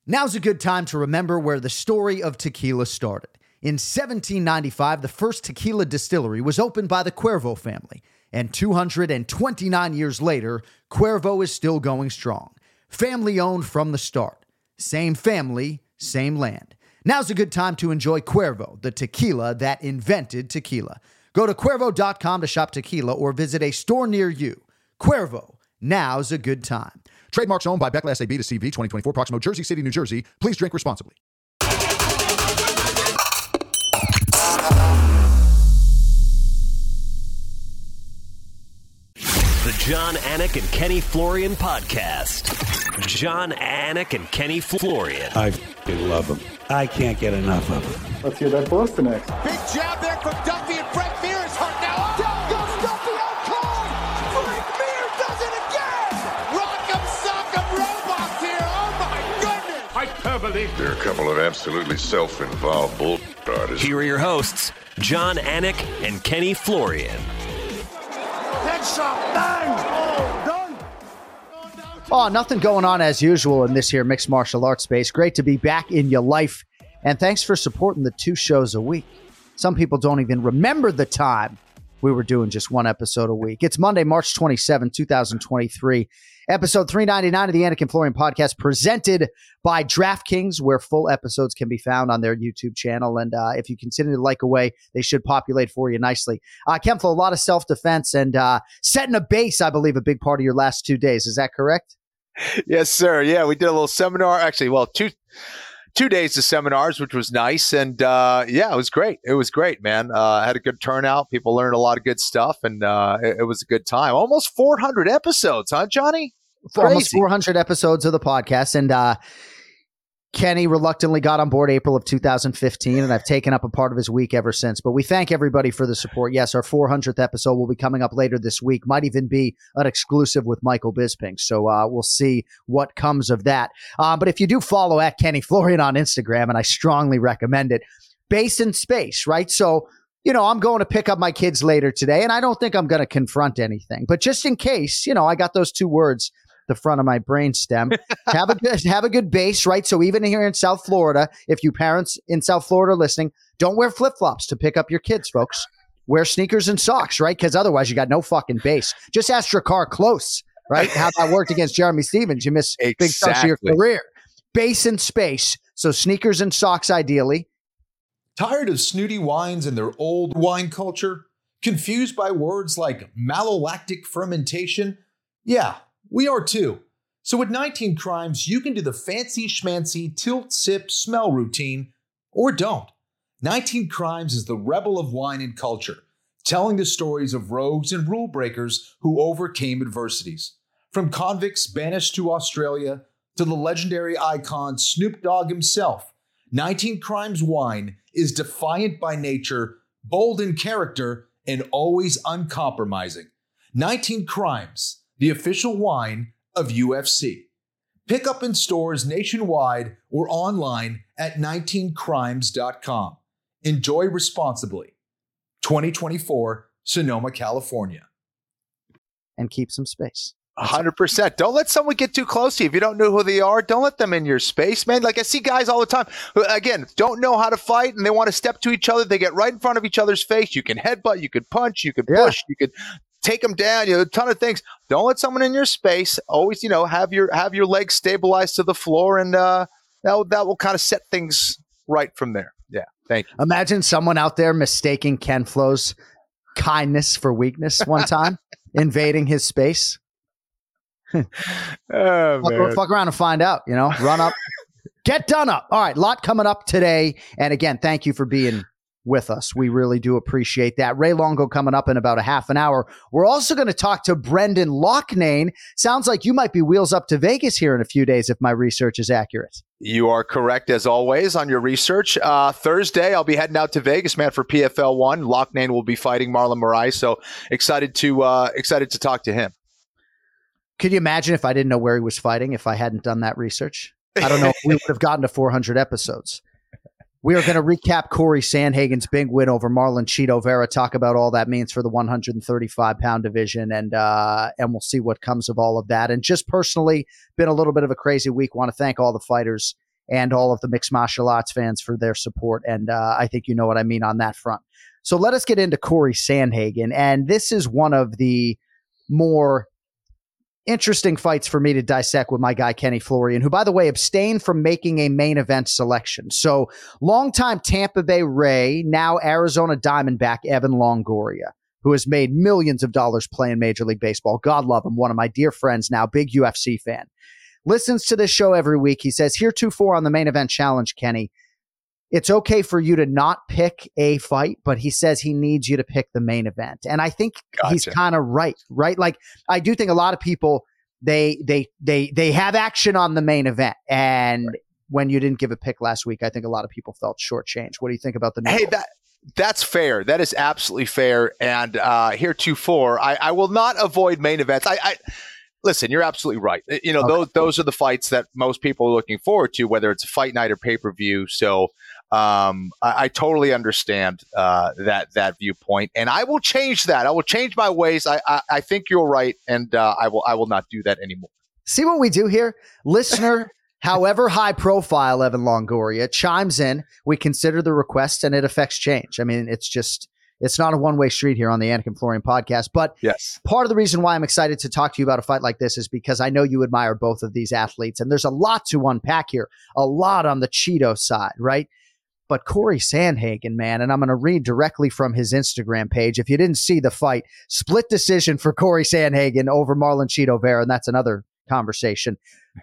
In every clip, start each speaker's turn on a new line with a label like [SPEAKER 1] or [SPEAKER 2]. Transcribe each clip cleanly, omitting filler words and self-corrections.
[SPEAKER 1] Now's a good time to remember where the story of tequila started. In 1795, the first tequila distillery was opened by the Cuervo family, and 229 years later, Cuervo is still going strong. Family-owned from the start. Same family, same land. Now's a good time to enjoy Cuervo, the tequila that invented tequila. Go to Cuervo.com to shop tequila or visit a store near you. Cuervo, now's a good time.
[SPEAKER 2] Trademarks owned by Beckley SAB to CV 2024, Proximo, Jersey City, New Jersey. Please drink responsibly.
[SPEAKER 3] The John Anik and Kenny Florian podcast. John Anik and Kenny Florian.
[SPEAKER 4] I love them. I can't get enough of them.
[SPEAKER 5] Let's hear that Boston next.
[SPEAKER 6] Big jab there from Duffy, and Frank Mir is hurt now. Down goes Duffy, out cold. Frank Mir does it again. Rock'em sock'em robots here. Oh my goodness.
[SPEAKER 7] Hyperbole. They're a couple of absolutely self-involved bull artists.
[SPEAKER 3] Here are your hosts, John Anik and Kenny Florian.
[SPEAKER 6] Headshot, bang. Oh, done.
[SPEAKER 1] Oh, nothing going on as usual in this here mixed martial arts space. Great to be back in your life. And thanks for supporting the 2 shows a week. Some people don't even remember the time we were doing just 1 episode a week. It's Monday, March 27, 2023. Episode 399 of the Anik and Florian podcast, presented by DraftKings, where full episodes can be found on their YouTube channel. And if you continue to like away, they should populate for you nicely. Kemflo, a lot of self-defense and setting a base, I believe, a big part of your last 2 days. Is that correct?
[SPEAKER 8] Yes, sir. Yeah, we did a little seminar. Actually, well, two days of seminars, which was nice. And yeah, it was great. It was great, man. I had a good turnout. People learned a lot of good stuff, and it was a good time. Almost 400 episodes, huh, Johnny?
[SPEAKER 1] Almost 400 episodes of the podcast. And Kenny reluctantly got on board April of 2015, and I've taken up a part of his week ever since. But we thank everybody for the support. Yes, our 400th episode will be coming up later this week. Might even be an exclusive with Michael Bisping. So we'll see what comes of that. But if you do follow at Kenny Florian on Instagram, and I strongly recommend it, base in space, right? So, you know, I'm going to pick up my kids later today, and I don't think I'm going to confront anything. But just in case, you know, I got those 2 words the front of my brain stem. Have a good base, right? So even here in South Florida, if you parents in South Florida are listening, don't wear flip-flops to pick up your kids, folks. Wear sneakers and socks, right? Because otherwise you got no fucking base. Just ask your car close, right? How that worked against Jeremy Stevens. You miss big chunks of your career. Base and space. So sneakers and socks ideally.
[SPEAKER 9] Tired of snooty wines and their old wine culture? Confused by words like malolactic fermentation? Yeah, we are too. So with 19 Crimes, you can do the fancy schmancy tilt, sip, smell routine, or don't. 19 Crimes is the rebel of wine and culture, telling the stories of rogues and rule breakers who overcame adversities. From convicts banished to Australia to the legendary icon Snoop Dogg himself, 19 Crimes wine is defiant by nature, bold in character, and always uncompromising. 19 Crimes, the official wine of UFC. Pick up in stores nationwide or online at 19crimes.com. Enjoy responsibly. 2024, Sonoma, California.
[SPEAKER 1] And keep some space.
[SPEAKER 8] 100%. Don't let someone get too close to you. If you don't know who they are, don't let them in your space, man. Like I see guys all the time who, again, don't know how to fight and they want to step to each other. They get right in front of each other's face. You can headbutt, you could punch, you could push, you could take them down, you know, a ton of things. Don't let someone in your space. Always, you know, have your legs stabilized to the floor, and that will kind of set things right from there. Yeah, thank you.
[SPEAKER 1] Imagine someone out there mistaking Ken Flo's kindness for weakness one time, invading his space. Fuck around and find out, you know, run up, get done up. All right, lot coming up today. And again, thank you for being with us. We really do appreciate that. Ray Longo coming up in about a half an hour. We're also going to talk to Brendan Loughnane. Sounds like you might be wheels up to Vegas here in a few days if my research is accurate.
[SPEAKER 8] You are correct, as always, on your research. Thursday, I'll be heading out to Vegas, man, for PFL 1. Loughnane will be fighting Marlon Moraes, so excited to talk to him.
[SPEAKER 1] Could you imagine if I didn't know where he was fighting, if I hadn't done that research? I don't know if we would have gotten to 400 episodes. We are going to recap Corey Sandhagen's big win over Marlon Chito Vera, talk about all that means for the 135-pound division, and we'll see what comes of all of that. And just personally, been a little bit of a crazy week. Want to thank all the fighters and all of the mixed martial arts fans for their support. And I think you know what I mean on that front. So let us get into Corey Sandhagen. And this is one of the more interesting fights for me to dissect with my guy, Kenny Florian, who, by the way, abstained from making a main event selection. So longtime Tampa Bay Ray, now Arizona Diamondback, Evan Longoria, who has made millions of dollars playing Major League Baseball. God love him. One of my dear friends now, big UFC fan. Listens to this show every week. He says, heretofore on the main event challenge, Kenny, it's okay for you to not pick a fight, but he says he needs you to pick the main event. And I think he's kind of right? Like, I do think a lot of people, they have action on the main event. And when you didn't give a pick last week, I think a lot of people felt shortchanged. What do you think about the new
[SPEAKER 8] Hey, that's fair. That is absolutely fair. And heretofore, I will not avoid main events. Listen, you're absolutely right. You know, those are the fights that most people are looking forward to, whether it's a fight night or pay-per-view. So I totally understand that viewpoint, and I will change that. I will change my ways. I think you're right, and I will not do that anymore.
[SPEAKER 1] See what we do here? Listener, however high profile Evan Longoria chimes in, we consider the request, and it affects change. I mean, it's not a one-way street here on the Anik and Florian podcast. But
[SPEAKER 8] yes,
[SPEAKER 1] part of the reason why I'm excited to talk to you about a fight like this is because I know you admire both of these athletes, and there's a lot to unpack here, a lot on the Cheeto side, right? But Corey Sandhagen, man, and I'm going to read directly from his Instagram page. If you didn't see the fight, split decision for Corey Sandhagen over Marlon Cheeto Vera, and that's another conversation.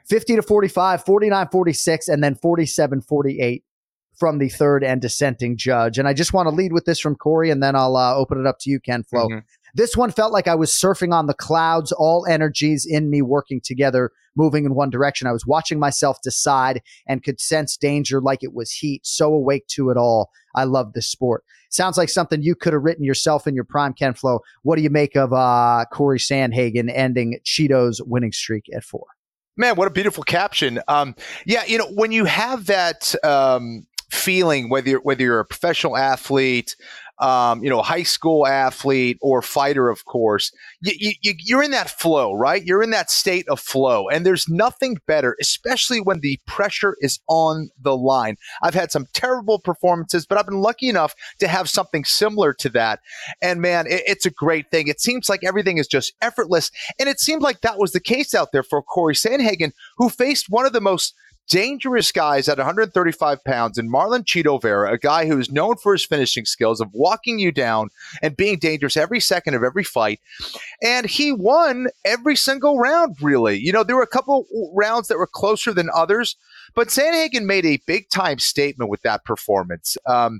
[SPEAKER 1] 50-45, 49-46, and then 47-48 from the third and dissenting judge. And I just want to lead with this from Corey, and then I'll open it up to you, Ken Flo. Mm-hmm. This one felt like I was surfing on the clouds, all energies in me working together, moving in one direction. I was watching myself decide and could sense danger like it was heat, so awake to it all. I love this sport. Sounds like something you could have written yourself in your prime, Ken Flo. What do you make of Corey Sandhagen ending Cheeto's winning streak at 4?
[SPEAKER 8] Man, what a beautiful caption. Yeah, you know, when you have that feeling, whether you're a professional athlete, high school athlete or fighter, of course, you're in that flow, right? You're in that state of flow, and there's nothing better, especially when the pressure is on the line. I've had some terrible performances, but I've been lucky enough to have something similar to that. And man, it's a great thing. It seems like everything is just effortless. And it seemed like that was the case out there for Corey Sandhagen, who faced one of the most dangerous guys at 135 pounds in Marlon Cheeto Vera, a guy who is known for his finishing skills of walking you down and being dangerous every second of every fight. And he won every single round, really. You know, there were a couple rounds that were closer than others, but Sandhagen made a big-time statement with that performance.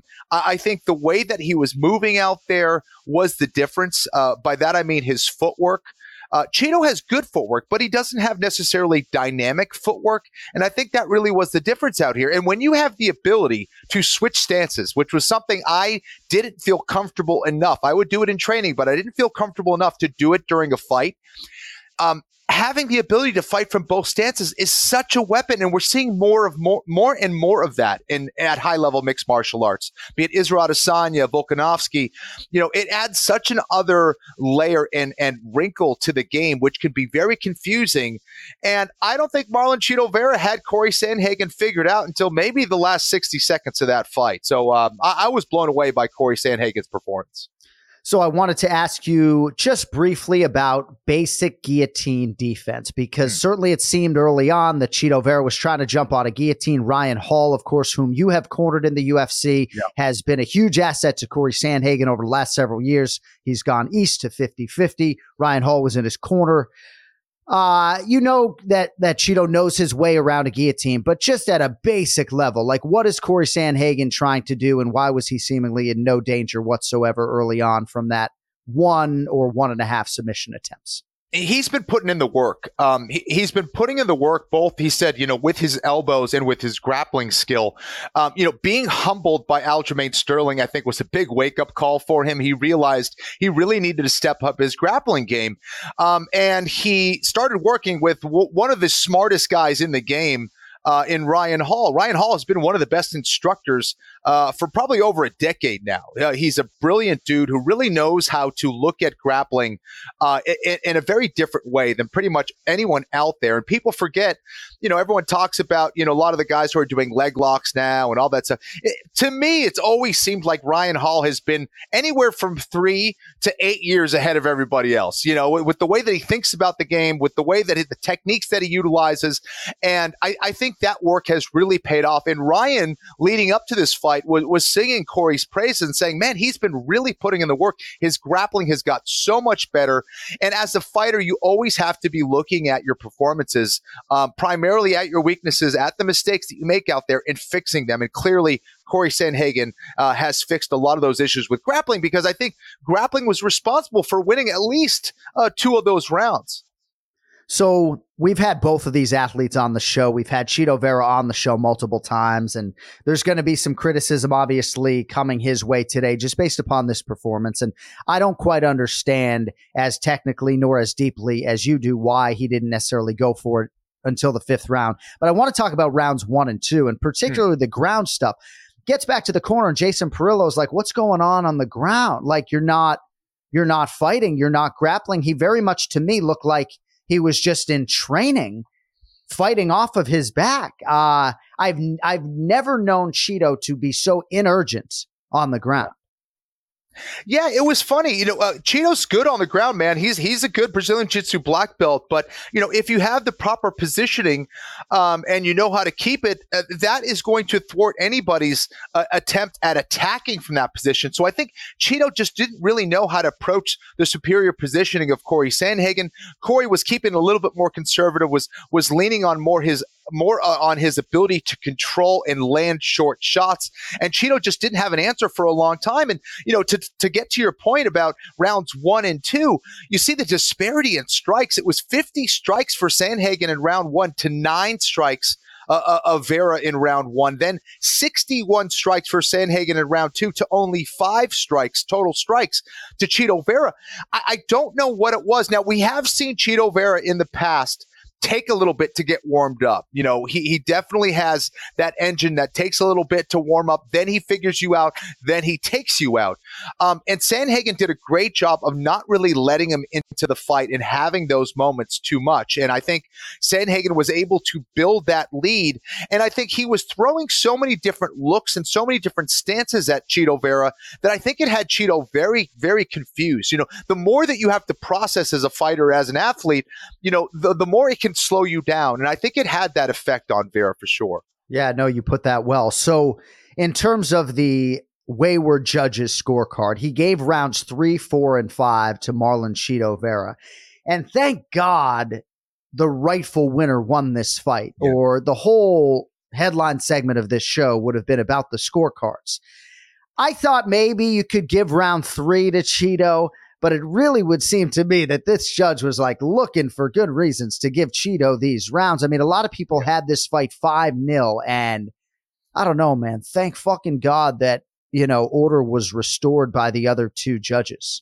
[SPEAKER 8] I think the way that he was moving out there was the difference. By that, I mean his footwork. Cheeto has good footwork, but he doesn't have necessarily dynamic footwork. And I think that really was the difference out here. And when you have the ability to switch stances, which was something I didn't feel comfortable enough. I would do it in training, but I didn't feel comfortable enough to do it during a fight. Having the ability to fight from both stances is such a weapon, and we're seeing more and more of that at high level mixed martial arts. Be it Israel Adesanya, Volkanovski, you know, it adds such an other layer and wrinkle to the game, which can be very confusing. And I don't think Marlon Cheeto Vera had Corey Sandhagen figured out until maybe the last 60 seconds of that fight. So I was blown away by Corey Sandhagen's performance.
[SPEAKER 1] So I wanted to ask you just briefly about basic guillotine defense, because certainly it seemed early on that Cheeto Vera was trying to jump on a guillotine. Ryan Hall, of course, whom you have cornered in the UFC, has been a huge asset to Corey Sandhagen over the last several years. He's gone east to 50-50. Ryan Hall was in his corner. You know that Cheeto knows his way around a guillotine, but just at a basic level, like what is Corey Sandhagen trying to do, and why was he seemingly in no danger whatsoever early on from that 1 or 1.5 submission attempts?
[SPEAKER 8] He's been putting in the work. He's been putting in the work, both, he said, you know, with his elbows and with his grappling skill. Being humbled by Aljamain Sterling, I think, was a big wake-up call for him. He realized he really needed to step up his grappling game. And he started working with one of the smartest guys in the game, in Ryan Hall. Ryan Hall has been one of the best instructors for probably over a decade now. He's a brilliant dude who really knows how to look at grappling in a very different way than pretty much anyone out there. And people forget, everyone talks about, a lot of the guys who are doing leg locks now and all that stuff. To me, it's always seemed like Ryan Hall has been anywhere from 3 to 8 years ahead of everybody else, with the way that he thinks about the game, with the way that the techniques that he utilizes. And I think that work has really paid off. And Ryan, leading up to this fight, was singing Corey's praises and saying, man, he's been really putting in the work. His grappling has got so much better. And as a fighter, you always have to be looking at your performances, primarily at your weaknesses, at the mistakes that you make out there and fixing them. And clearly, Corey Sandhagen has fixed a lot of those issues with grappling, because I think grappling was responsible for winning at least 2 of those rounds.
[SPEAKER 1] So we've had both of these athletes on the show. We've had Chito Vera on the show multiple times, and there's going to be some criticism, obviously, coming his way today just based upon this performance. And I don't quite understand as technically nor as deeply as you do why he didn't necessarily go for it until the 5th round. But I want to talk about rounds 1 and 2, and particularly the ground stuff. Gets back to the corner, and Jason Perillo's like, what's going on the ground? Like, you're not fighting, you're not grappling. He very much, to me, looked like he was just in training, fighting off of his back. I've never known Chito to be so inurgent on the ground.
[SPEAKER 8] Yeah, it was funny. Chito's good on the ground, man. He's a good Brazilian Jiu-Jitsu black belt. But, if you have the proper positioning and you know how to keep it, that is going to thwart anybody's attempt at attacking from that position. So I think Chito just didn't really know how to approach the superior positioning of Corey Sandhagen. Corey was keeping a little bit more conservative, was leaning on more on his ability to control and land short shots. And Chito just didn't have an answer for a long time. And, to get to your point about rounds 1 and 2, you see the disparity in strikes. It was 50 strikes for Sandhagen in round 1 to 9 strikes of Vera in round 1. Then 61 strikes for Sandhagen in round 2 to only 5 strikes, total strikes to Chito Vera. I don't know what it was. Now, we have seen Chito Vera in the past take a little bit to get warmed up. He definitely has that engine that takes a little bit to warm up. Then he figures you out. Then he takes you out. And Sandhagen did a great job of not really letting him into the fight and having those moments too much. And I think Sandhagen was able to build that lead. And I think he was throwing so many different looks and so many different stances at Chito Vera that I think it had Chito very, very confused. The more that you have to process as a fighter, as an athlete, the more it can slow you down. And I think it had that effect on Vera for sure.
[SPEAKER 1] Yeah, no, you put that well. So in terms of the Wayward Judges scorecard, he gave rounds 3, 4, and 5 to Marlon Chito Vera. And thank God the rightful winner won this fight, or the whole headline segment of this show would have been about the scorecards. I thought maybe you could give round 3 to Chito, but it really would seem to me that this judge was like looking for good reasons to give Chito these rounds. I mean, a lot of people had this fight 5-0, and I don't know, man. Thank fucking God that, order was restored by the other 2 judges.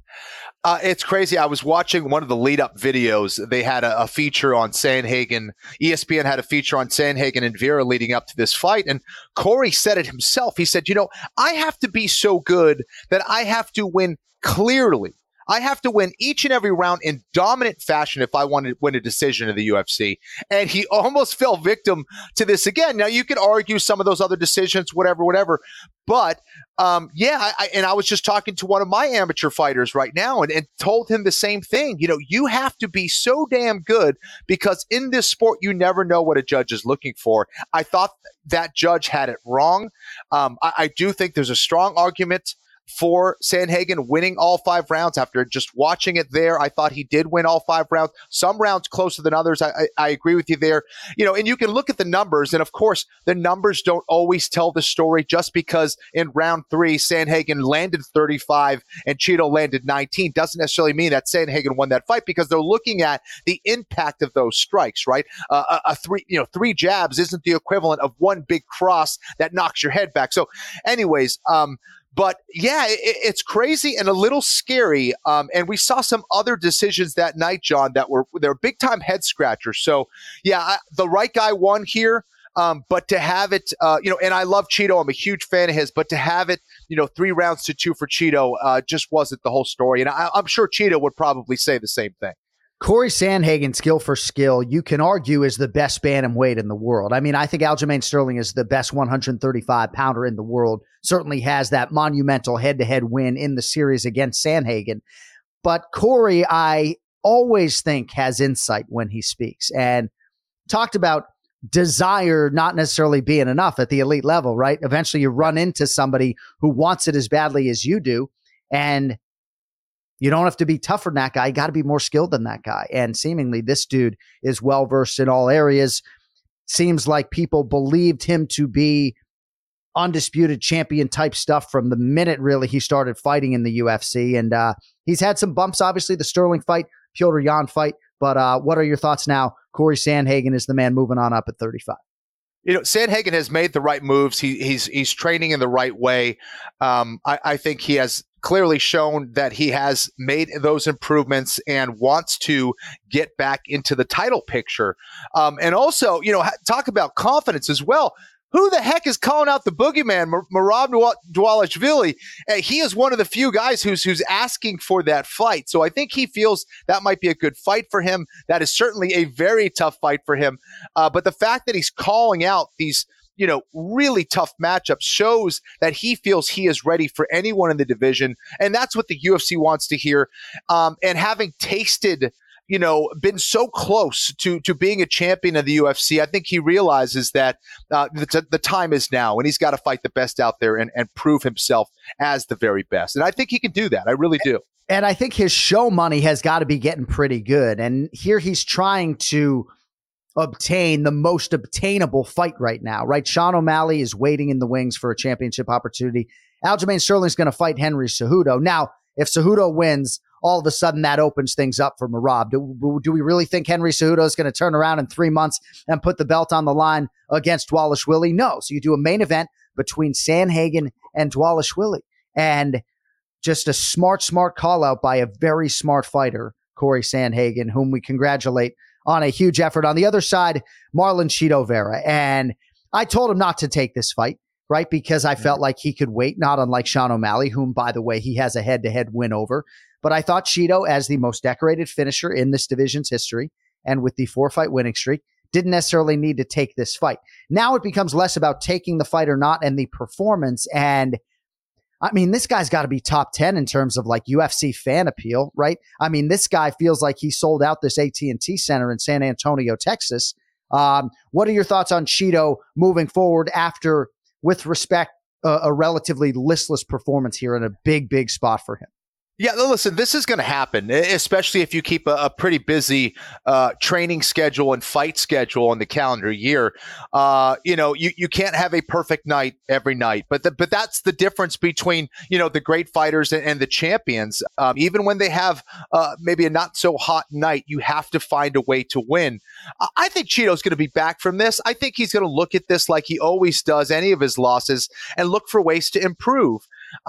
[SPEAKER 8] It's crazy. I was watching one of the lead-up videos. They had a feature on Sandhagen. ESPN had a feature on Sandhagen and Vera leading up to this fight. And Corey said it himself. He said, I have to be so good that I have to win clearly. I have to win each and every round in dominant fashion if I want to win a decision in the UFC. And he almost fell victim to this again. Now, you could argue some of those other decisions, whatever. But, I was just talking to one of my amateur fighters right now and told him the same thing. You have to be so damn good, because in this sport, you never know what a judge is looking for. I thought that judge had it wrong. I do think there's a strong argument for Sandhagen winning all 5 rounds. After just watching it there, I thought he did win all 5 rounds. Some rounds closer than others. I agree with you there. And you can look at the numbers, and of course, the numbers don't always tell the story. Just because in round 3, Sandhagen landed 35 and Chito landed 19 doesn't necessarily mean that Sandhagen won that fight, because they're looking at the impact of those strikes, right? 3 jabs isn't the equivalent of 1 big cross that knocks your head back. So anyways, But yeah, it's crazy and a little scary. And we saw some other decisions that night, John, they're big time head scratchers. So yeah, the right guy won here. But to have it, and I love Cheeto. I'm a huge fan of his, but to have it, 3 rounds to 2 for Cheeto just wasn't the whole story. And I'm sure Cheeto would probably say the same thing.
[SPEAKER 1] Corey Sandhagen, skill for skill, you can argue is the best bantamweight in the world. I mean, I think Aljamain Sterling is the best 135-pounder in the world. Certainly has that monumental head-to-head win in the series against Sandhagen. But Corey, I always think, has insight when he speaks, and talked about desire not necessarily being enough at the elite level, right? Eventually you run into somebody who wants it as badly as you do, and you don't have to be tougher than that guy. You got to be more skilled than that guy. And seemingly this dude is well-versed in all areas. Seems like people believed him to be undisputed champion type stuff from the minute really he started fighting in the UFC. And he's had some bumps, obviously, the Sterling fight, Petr Yan fight. But what are your thoughts now? Corey Sandhagen is the man moving on up at 35.
[SPEAKER 8] Sandhagen has made the right moves. He's training in the right way. I think he has clearly shown that he has made those improvements and wants to get back into the title picture. And also, talk about confidence as well. Who the heck is calling out the boogeyman, Merab Dvalishvili? He is one of the few guys who's asking for that fight. So I think he feels that might be a good fight for him. That is certainly a very tough fight for him. But the fact that he's calling out these, really tough matchups shows that he feels he is ready for anyone in the division. And that's what the UFC wants to hear. And having tasted been so close to being a champion of the UFC, I think he realizes that the time is now, and he's got to fight the best out there and prove himself as the very best. And I think he can do that. I really do.
[SPEAKER 1] And I think his show money has got to be getting pretty good. And here he's trying to obtain the most obtainable fight right now, right? Sean O'Malley is waiting in the wings for a championship opportunity. Aljamain Sterling is going to fight Henry Cejudo. Now, if Cejudo wins, all of a sudden that opens things up for Merab. Do we really think Henry Cejudo is going to turn around in 3 months and put the belt on the line against Dvalishvili? No. So you do a main event between Sandhagen and Dvalishvili. And just a smart call out by a very smart fighter, Corey Sandhagen, whom we congratulate on a huge effort. On the other side, Marlon Chito Vera. And I told him not to take this fight, right? Because I felt like he could wait, not unlike Sean O'Malley, whom, by the way, he has a head-to-head win over. But I thought Chito, as the most decorated finisher in this division's history, and with the 4-fight winning streak, didn't necessarily need to take this fight. Now it becomes less about taking the fight or not and the performance. And I mean, this guy's got to be top 10 in terms of like UFC fan appeal, right? I mean, this guy feels like he sold out this AT&T Center in San Antonio, Texas. What are your thoughts on Chito moving forward after, with respect, a relatively listless performance here in a big spot for him?
[SPEAKER 8] Yeah, listen, this is going to happen, especially if you keep a pretty busy training schedule and fight schedule in the calendar year. You can't have a perfect night every night, but that's the difference between, the great fighters and the champions. Even when they have maybe a not so hot night, you have to find a way to win. I think Chito's going to be back from this. I think he's going to look at this like he always does any of his losses and look for ways to improve.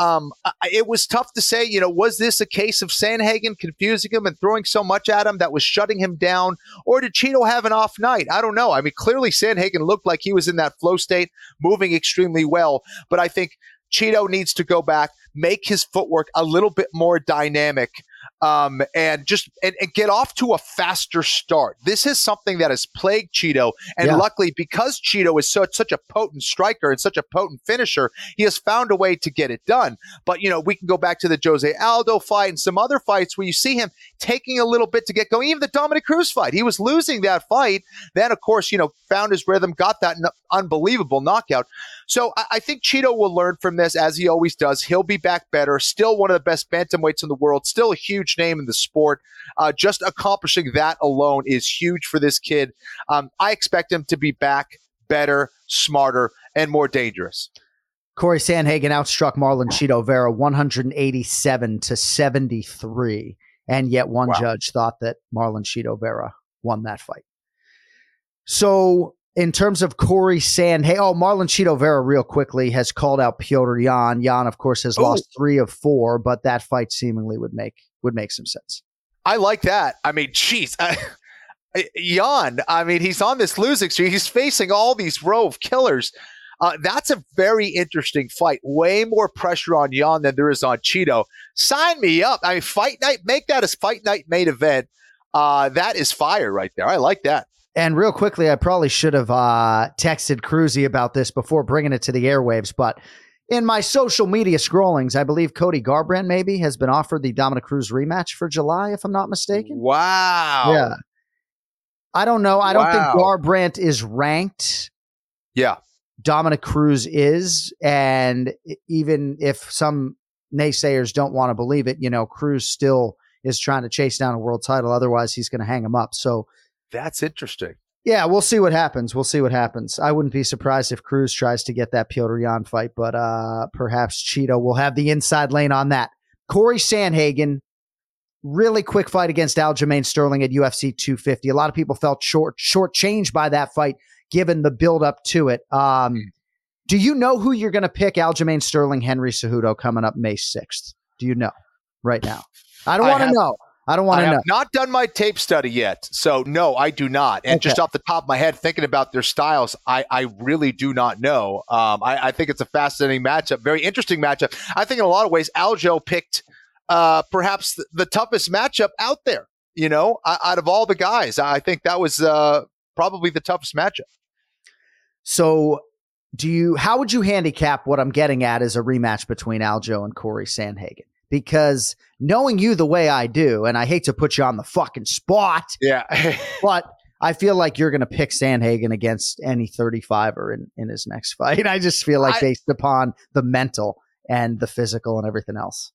[SPEAKER 8] It was tough to say, was this a case of Sandhagen confusing him and throwing so much at him that was shutting him down? Or did Chito have an off night? I don't know. I mean, clearly Sandhagen looked like he was in that flow state, moving extremely well. But I think Chito needs to go back, make his footwork a little bit more dynamic, and get off to a faster start. This is something that has plagued Chito, and luckily, because Chito is such a potent striker and such a potent finisher, he has found a way to get it done. But we can go back to the Jose Aldo fight and some other fights where you see him taking a little bit to get going. Even the Dominic Cruz fight, he was losing that fight. Then, of course, found his rhythm, got that unbelievable knockout. So I think Chito will learn from this, as he always does. He'll be back better. Still one of the best bantamweights in the world. Still a huge name in the sport. Just accomplishing that alone is huge for this kid. I expect him to be back better, smarter, and more dangerous.
[SPEAKER 1] Corey Sandhagen outstruck Marlon Chito Vera 187-73, and yet one judge thought that Marlon Chito Vera won that fight. So In terms of Corey Sandhagen, Marlon Chito Vera real quickly has called out Petr Yan. Yan, of course, has lost 3 of 4, but that fight seemingly would make some sense.
[SPEAKER 8] I like that. I mean, geez. Yan, I mean, he's on this losing streak. He's facing all these row of killers. That's a very interesting fight. Way more pressure on Yan than there is on Chito. Sign me up. I mean, fight night, make that a fight night main event. That is fire right there. I like that.
[SPEAKER 1] And real quickly, I probably should have texted Cruzy about this before bringing it to the airwaves, but in my social media scrollings, I believe Cody Garbrandt maybe has been offered the Dominick Cruz rematch for July, if I'm not mistaken.
[SPEAKER 8] Wow.
[SPEAKER 1] Yeah. I don't know. I don't think Garbrandt is ranked.
[SPEAKER 8] Yeah.
[SPEAKER 1] Dominick Cruz is, and even if some naysayers don't want to believe it, Cruz still is trying to chase down a world title. Otherwise, he's going to hang him up. So
[SPEAKER 8] that's interesting.
[SPEAKER 1] Yeah, we'll see what happens. I wouldn't be surprised if Cruz tries to get that Petr Yan fight, but perhaps Chito will have the inside lane on that. Corey Sandhagen, really quick fight against Aljamain Sterling at UFC 250. A lot of people felt shortchanged by that fight, given the build-up to it. Do you know who you're going to pick, Aljamain Sterling, Henry Cejudo, coming up May 6th? Do you know right now? I don't want to know. I don't want to know. I have
[SPEAKER 8] not done my tape study yet, so no, I do not. And just off the top of my head, thinking about their styles, I really do not know. I think it's a fascinating matchup, very interesting matchup. I think in a lot of ways, Aljo picked perhaps the toughest matchup out there, out of all the guys. I think that was probably the toughest matchup.
[SPEAKER 1] So how would you handicap what I'm getting at is a rematch between Aljo and Corey Sandhagen? Because knowing you the way I do, and I hate to put you on the fucking spot, but I feel like you're going to pick Sandhagen against any 35er in his next fight. I just feel like based upon the mental and the physical and everything else.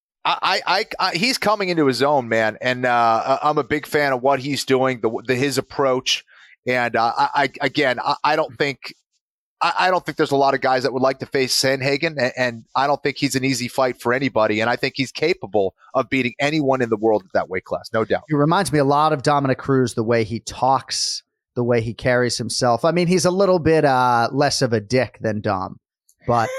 [SPEAKER 8] He's coming into his own, man, and I'm a big fan of what he's doing, his approach, and I don't think there's a lot of guys that would like to face Sandhagen, and I don't think he's an easy fight for anybody, and I think he's capable of beating anyone in the world at that weight class, no doubt.
[SPEAKER 1] He reminds me a lot of Dominick Cruz, the way he talks, the way he carries himself. I mean, he's a little bit less of a dick than Dom, but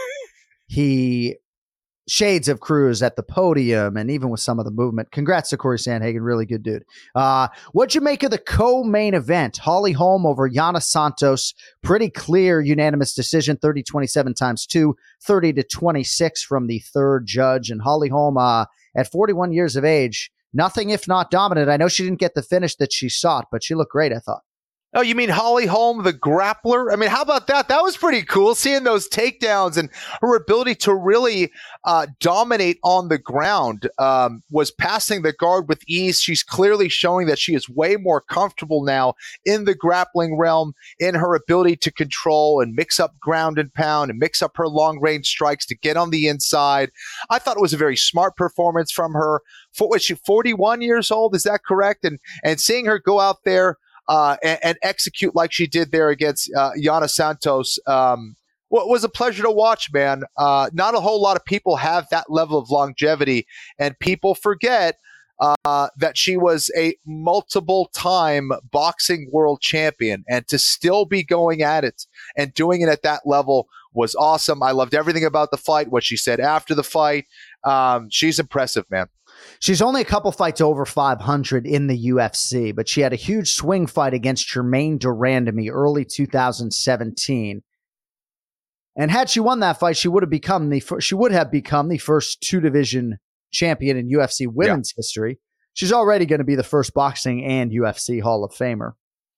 [SPEAKER 1] he shades of Cruz at the podium and even with some of the movement. Congrats to Corey Sandhagen. Really good dude. What'd you make of the co-main event? Holly Holm over Yana Santos. Pretty clear unanimous decision, 30-27 times 2, 30-26 from the third judge. And Holly Holm, at 41 years of age, nothing if not dominant. I know she didn't get the finish that she sought, but she looked great, I thought.
[SPEAKER 8] Oh, you mean Holly Holm, the grappler? I mean, how about that? That was pretty cool, seeing those takedowns and her ability to really dominate on the ground, was passing the guard with ease. She's clearly showing that she is way more comfortable now in the grappling realm, in her ability to control and mix up ground and pound and mix up her long-range strikes to get on the inside. I thought it was a very smart performance from her. Was she 41 years old? Is that correct? And seeing her go out there and execute like she did there against Yana Santos was a pleasure to watch, man. Not a whole lot of people have that level of longevity, and people forget that she was a multiple-time boxing world champion, and to still be going at it and doing it at that level was awesome. I loved everything about the fight, what she said after the fight. She's impressive, man.
[SPEAKER 1] She's only a couple fights over 500 in the UFC, but she had a huge swing fight against Germaine de Randamie early 2017. And had she won that fight, she would have become the first 2-division champion in UFC women's history. She's already going to be the first boxing and UFC Hall of Famer.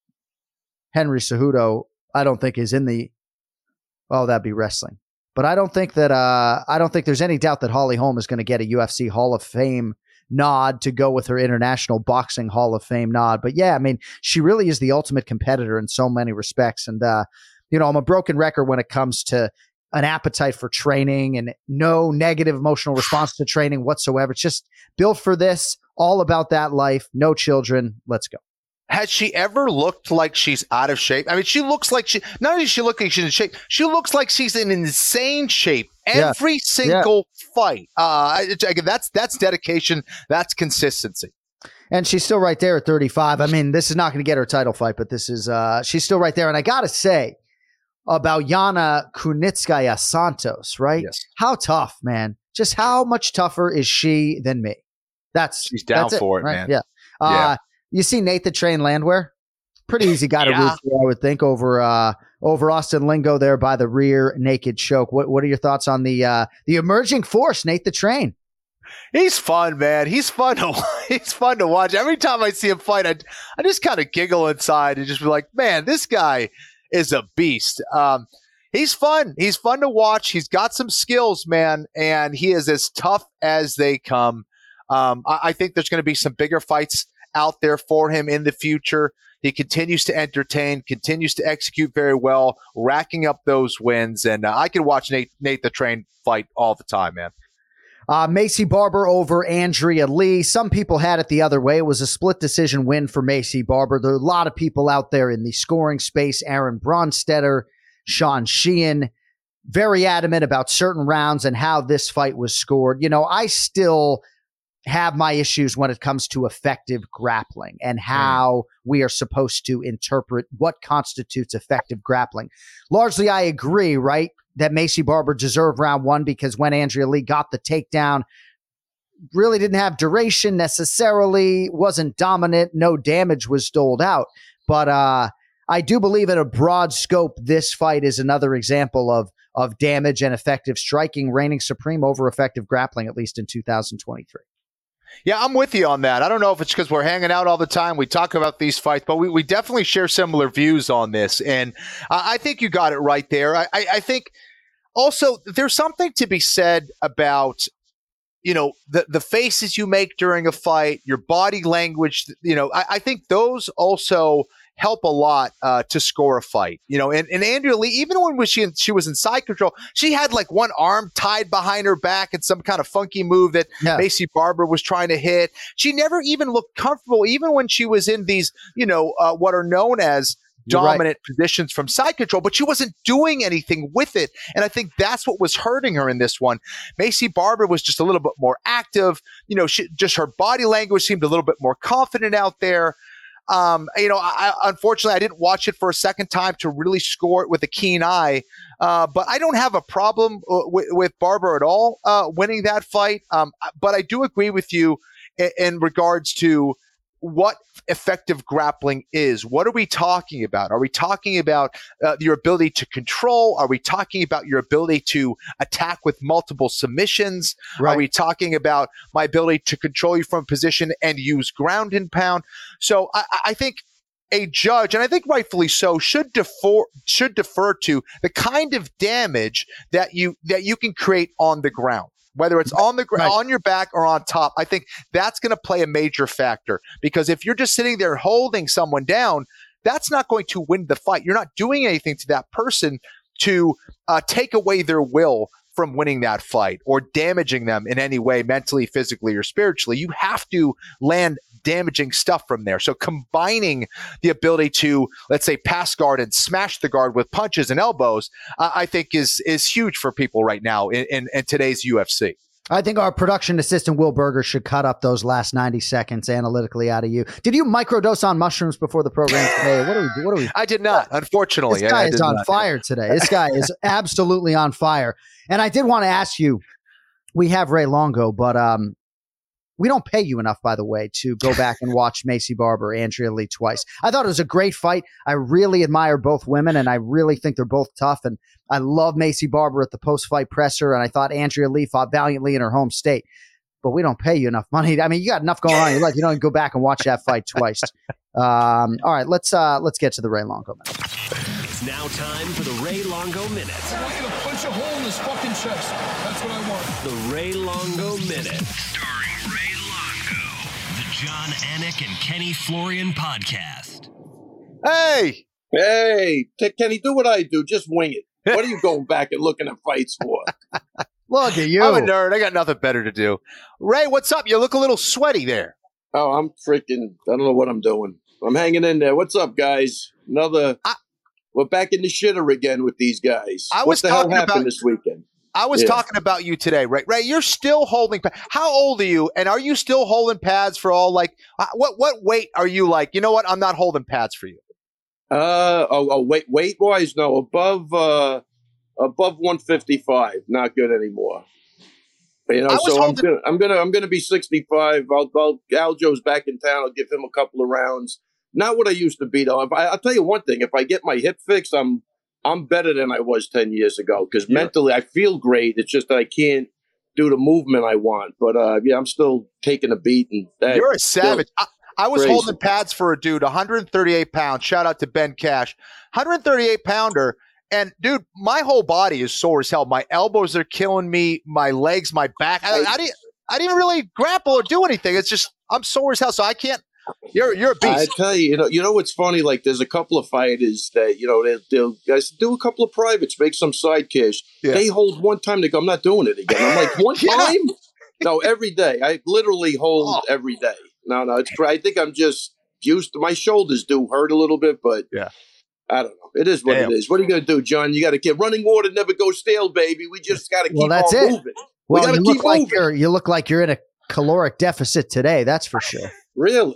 [SPEAKER 1] Henry Cejudo, I don't think is in the. Oh, that'd be wrestling. But I don't think there's any doubt that Holly Holm is going to get a UFC Hall of Fame nod to go with her International Boxing Hall of Fame nod. But yeah, I mean, she really is the ultimate competitor in so many respects. And, I'm a broken record when it comes to an appetite for training and no negative emotional response to training whatsoever. It's just built for this, all about that life, no children. Let's go.
[SPEAKER 8] Has she ever looked like she's out of shape? I mean, she looks like not only does she look like she's in shape, she looks like she's in insane shape every single fight. Again, that's dedication. That's consistency.
[SPEAKER 1] And she's still right there at 35. I mean, this is not going to get her title fight, but this is she's still right there. And I got to say about Yana Kunitskaya Santos, right?
[SPEAKER 8] Yes.
[SPEAKER 1] How tough, man. Just how much tougher is she than me?
[SPEAKER 8] She's down for it,
[SPEAKER 1] right?
[SPEAKER 8] man.
[SPEAKER 1] Yeah. You see Nate the Train Landwehr? Pretty easy guy to root for, I would think, over Austin Lingo there by the rear naked choke. What are your thoughts on the emerging force, Nate the Train?
[SPEAKER 8] He's fun, man. He's fun to watch. Every time I see him fight, I just kind of giggle inside and just be like, man, this guy is a beast. He's fun. He's fun to watch. He's got some skills, man, and he is as tough as they come. I think there's going to be some bigger fights out there for him in the future. He continues to entertain, continues to execute very well, racking up those wins, and I can watch Nate the Train fight all the time, man.
[SPEAKER 1] Maycee Barber over Andrea Lee. Some people had it the other way. It was a split decision win for Maycee Barber. There are a lot of people out there in the scoring space. Aaron Bronstetter, Sean Sheehan, very adamant about certain rounds and how this fight was scored. You know, I still have my issues when it comes to effective grappling and how we are supposed to interpret what constitutes effective grappling. Largely, I agree, right, that Maycee Barber deserved round one because when Andrea Lee got the takedown, really didn't have duration necessarily, wasn't dominant, no damage was doled out. But I do believe in a broad scope, this fight is another example of damage and effective striking reigning supreme over effective grappling, at least in 2023.
[SPEAKER 8] Yeah, I'm with you on that. I don't know if it's because we're hanging out all the time. We talk about these fights, but we definitely share similar views on this. And I think you got it right there. I think also there's something to be said about, you know, the faces you make during a fight, your body language. You know, I think those also help a lot to score a fight. You know, and Andrea Lee, even when she was in side control, she had like one arm tied behind her back and some kind of funky move that Maycee Barber was trying to hit. She never even looked comfortable, even when she was in these, you know, what are known as dominant positions from side control, but she wasn't doing anything with it. And I think that's what was hurting her in this one. Maycee Barber was just a little bit more active. You know, just her body language seemed a little bit more confident out there. You know, unfortunately, I didn't watch it for a second time to really score it with a keen eye. But I don't have a problem with Barber at all winning that fight. But I do agree with you in regards to what effective grappling is. What are we talking about? Are we talking about your ability to control? Are we talking about your ability to attack with multiple submissions? Right. Are we talking about my ability to control you from position and use ground and pound? So I think a judge, and I think rightfully so, should defer to the kind of damage that you can create on the ground. Whether it's on the ground, on your back, or on top, I think that's going to play a major factor. Because if you're just sitting there holding someone down, that's not going to win the fight. You're not doing anything to that person to take away their will from winning that fight or damaging them in any way, mentally, physically, or spiritually. You have to land damaging stuff from there. So combining the ability to, let's say, pass guard and smash the guard with punches and elbows, I think is huge for people right now in today's UFC.
[SPEAKER 1] I think our production assistant, Will Berger, should cut up those last 90 seconds analytically out of you. Did you microdose on mushrooms before the program today? What do we?
[SPEAKER 8] I did not, unfortunately.
[SPEAKER 1] This guy is on fire today. This guy is absolutely on fire. And I did want to ask you, we have Ray Longo, but we don't pay you enough, by the way, to go back and watch Maycee Barber, Andrea Lee twice. I thought it was a great fight. I really admire both women, and I really think they're both tough. And I love Maycee Barber at the post-fight presser, and I thought Andrea Lee fought valiantly in her home state. But we don't pay you enough money. I mean, you got enough going on in your life. You don't go back and watch that fight twice. All right, let's get to the Ray Longo minute.
[SPEAKER 3] It's now time for the Ray Longo Minute.
[SPEAKER 6] I want you to punch a hole in his fucking chest. That's what I want.
[SPEAKER 3] The Ray Longo Minute. Starring Ray Longo. The John Anik and Kenny Florian podcast.
[SPEAKER 8] Hey,
[SPEAKER 5] Kenny, do what I do. Just wing it. What are you going back and looking at fights for?
[SPEAKER 1] Look at you.
[SPEAKER 8] I'm a nerd. I got nothing better to do. Ray, what's up? You look a little sweaty there.
[SPEAKER 5] Oh, I'm freaking, I don't know what I'm doing. I'm hanging in there. What's up, guys? We're back in the shitter again with these guys. What the hell happened this weekend?
[SPEAKER 8] I was talking about you today, right? Right. You're still holding. How old are you? And are you still holding pads for all what weight are you like? You know what? I'm not holding pads for you.
[SPEAKER 5] Weight wise, no, above 155, not good anymore. You know, so I'm gonna be 65. Aljo's back in town. I'll give him a couple of rounds. Not what I used to be though. I'll tell you one thing: if I get my hip fixed, I'm better than I was 10 years ago because mentally I feel great. It's just that I can't do the movement I want. But I'm still taking a beat. And
[SPEAKER 8] you're a savage. I was holding pads for a dude, 138 pounds. Shout out to Ben Cash, 138 pounder. And dude, my whole body is sore as hell. My elbows are killing me. My legs, my back. I didn't really grapple or do anything. It's just I'm sore as hell. So I can't. You're a beast.
[SPEAKER 5] I tell you, you know what's funny? Like, there's a couple of fighters that they'll guys do a couple of privates, make some side cash. Yeah. They hold one time. They go, I'm not doing it again. I'm like, one time? No, every day. I literally hold every day. No, it's. I think I'm just used to. My shoulders do hurt a little bit, but I don't know. It is what it is. What are you going to do, John? You got to keep running water. Never go stale, baby. We just got to keep on moving.
[SPEAKER 1] Well, you look like you're in a caloric deficit today. That's for sure.
[SPEAKER 5] Really?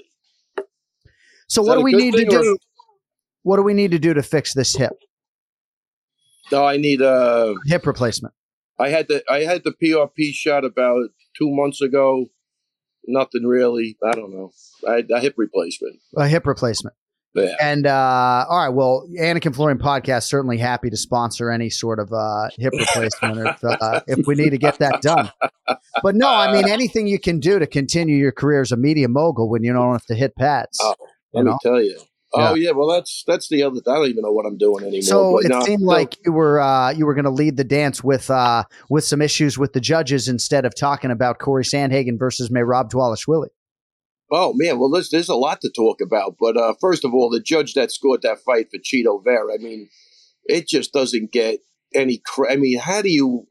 [SPEAKER 1] So what do we need to do? What do we need to do to fix this hip?
[SPEAKER 5] No, I need a
[SPEAKER 1] hip replacement.
[SPEAKER 5] I had the PRP shot about 2 months ago. Nothing really. I don't know. I had a hip replacement.
[SPEAKER 1] A hip replacement.
[SPEAKER 5] Yeah.
[SPEAKER 1] And all right. Well, Anik and Florian podcast certainly happy to sponsor any sort of hip replacement if we need to get that done. But no, I mean anything you can do to continue your career as a media mogul when you don't have to hit pads.
[SPEAKER 5] Let me tell you. Oh yeah, well that's the other. I don't even know what I'm doing anymore.
[SPEAKER 1] So it seemed like you were going to lead the dance with some issues with the judges instead of talking about Corey Sandhagen versus Merab Dvalishvili.
[SPEAKER 5] Oh man, well there's a lot to talk about. But first of all, the judge that scored that fight for Chito Vera, I mean, it just doesn't get any. I mean, how do you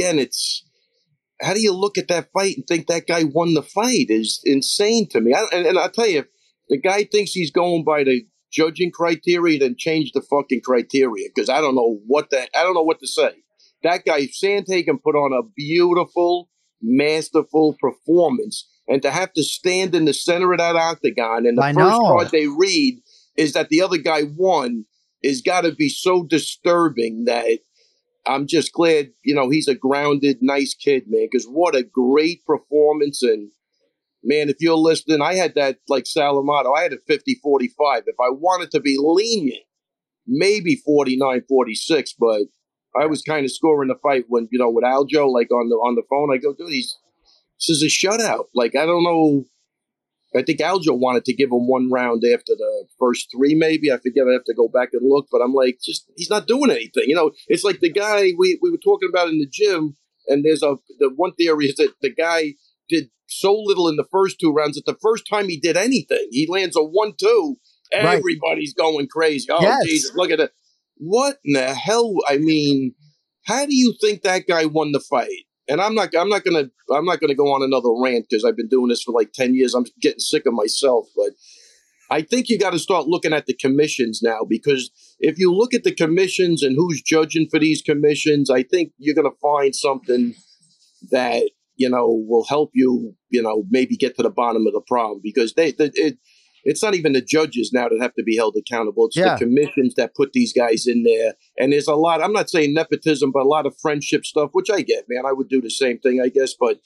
[SPEAKER 5] how do you look at that fight and think that guy won the fight? Is insane to me. And I'll tell you. The guy thinks he's going by the judging criteria, then change the fucking criteria because I don't know what to say. That guy Sandhagen put on a beautiful, masterful performance, and to have to stand in the center of that octagon and the first card they read is that the other guy won is got to be so disturbing that I'm just glad he's a grounded, nice kid, man. Because what a great performance and. Man, if you're listening, I had that like Salamato. I had a 50-45. If I wanted to be lenient, maybe 49-46, but I was kind of scoring the fight when, with Aljo, like on the phone. I go, dude, this is a shutout. Like, I don't know. I think Aljo wanted to give him one round after the first three, maybe. I forget. I have to go back and look. But I'm like, he's not doing anything. It's like the guy we were talking about in the gym, and the one theory is that the guy did so little in the first 2 rounds that the first time he did anything, he lands a 1-2. Everybody's going crazy. Oh, yes. Jesus, look at it. What in the hell? I mean, how do you think that guy won the fight? And I'm not gonna go on another rant because I've been doing this for like 10 years. I'm getting sick of myself, but I think you got to start looking at the commissions now because if you look at the commissions and who's judging for these commissions, I think you're gonna find something that will help you, maybe get to the bottom of the problem because it's not even the judges now that have to be held accountable. It's the commissions that put these guys in there. And there's a lot, I'm not saying nepotism, but a lot of friendship stuff, which I get, man. I would do the same thing, I guess, but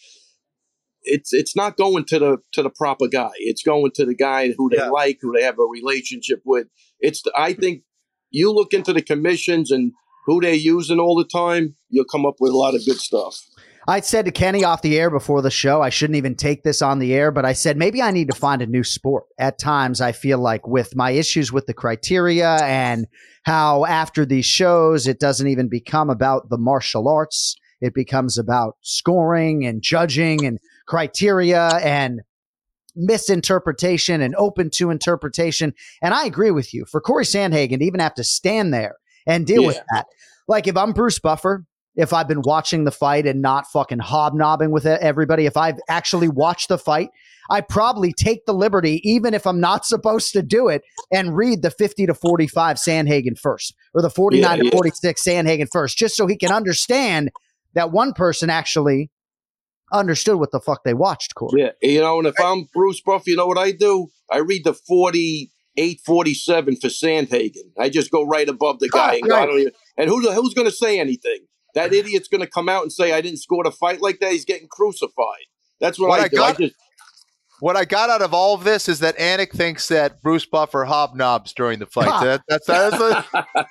[SPEAKER 5] it's not going to the proper guy. It's going to the guy who they like, who they have a relationship with. I think you look into the commissions and who they're using all the time, you'll come up with a lot of good stuff.
[SPEAKER 1] I said to Kenny off the air before the show, I shouldn't even take this on the air, but I said maybe I need to find a new sport. At times, I feel like with my issues with the criteria and how after these shows, it doesn't even become about the martial arts. It becomes about scoring and judging and criteria and misinterpretation and open to interpretation. And I agree with you. For Corey Sandhagen to even have to stand there and deal with that. Like if I'm Bruce Buffer, if I've been watching the fight and not fucking hobnobbing with everybody, if I've actually watched the fight, I probably take the liberty, even if I'm not supposed to do it, and read the 50-45 Sandhagen first or the 49-46 Sandhagen first, just so he can understand that one person actually understood what the fuck they watched, Corey.
[SPEAKER 5] Yeah, you know, and if I'm Bruce Buff, you know what I do? I read the 48-47 for Sandhagen. I just go right above the guy. And who's going to say anything? That idiot's going to come out and say, I didn't score a fight like that. He's getting crucified. That's what I do.
[SPEAKER 8] What I got out of all of this is that Anik thinks that Bruce Buffer hobnobs during the fight. That's what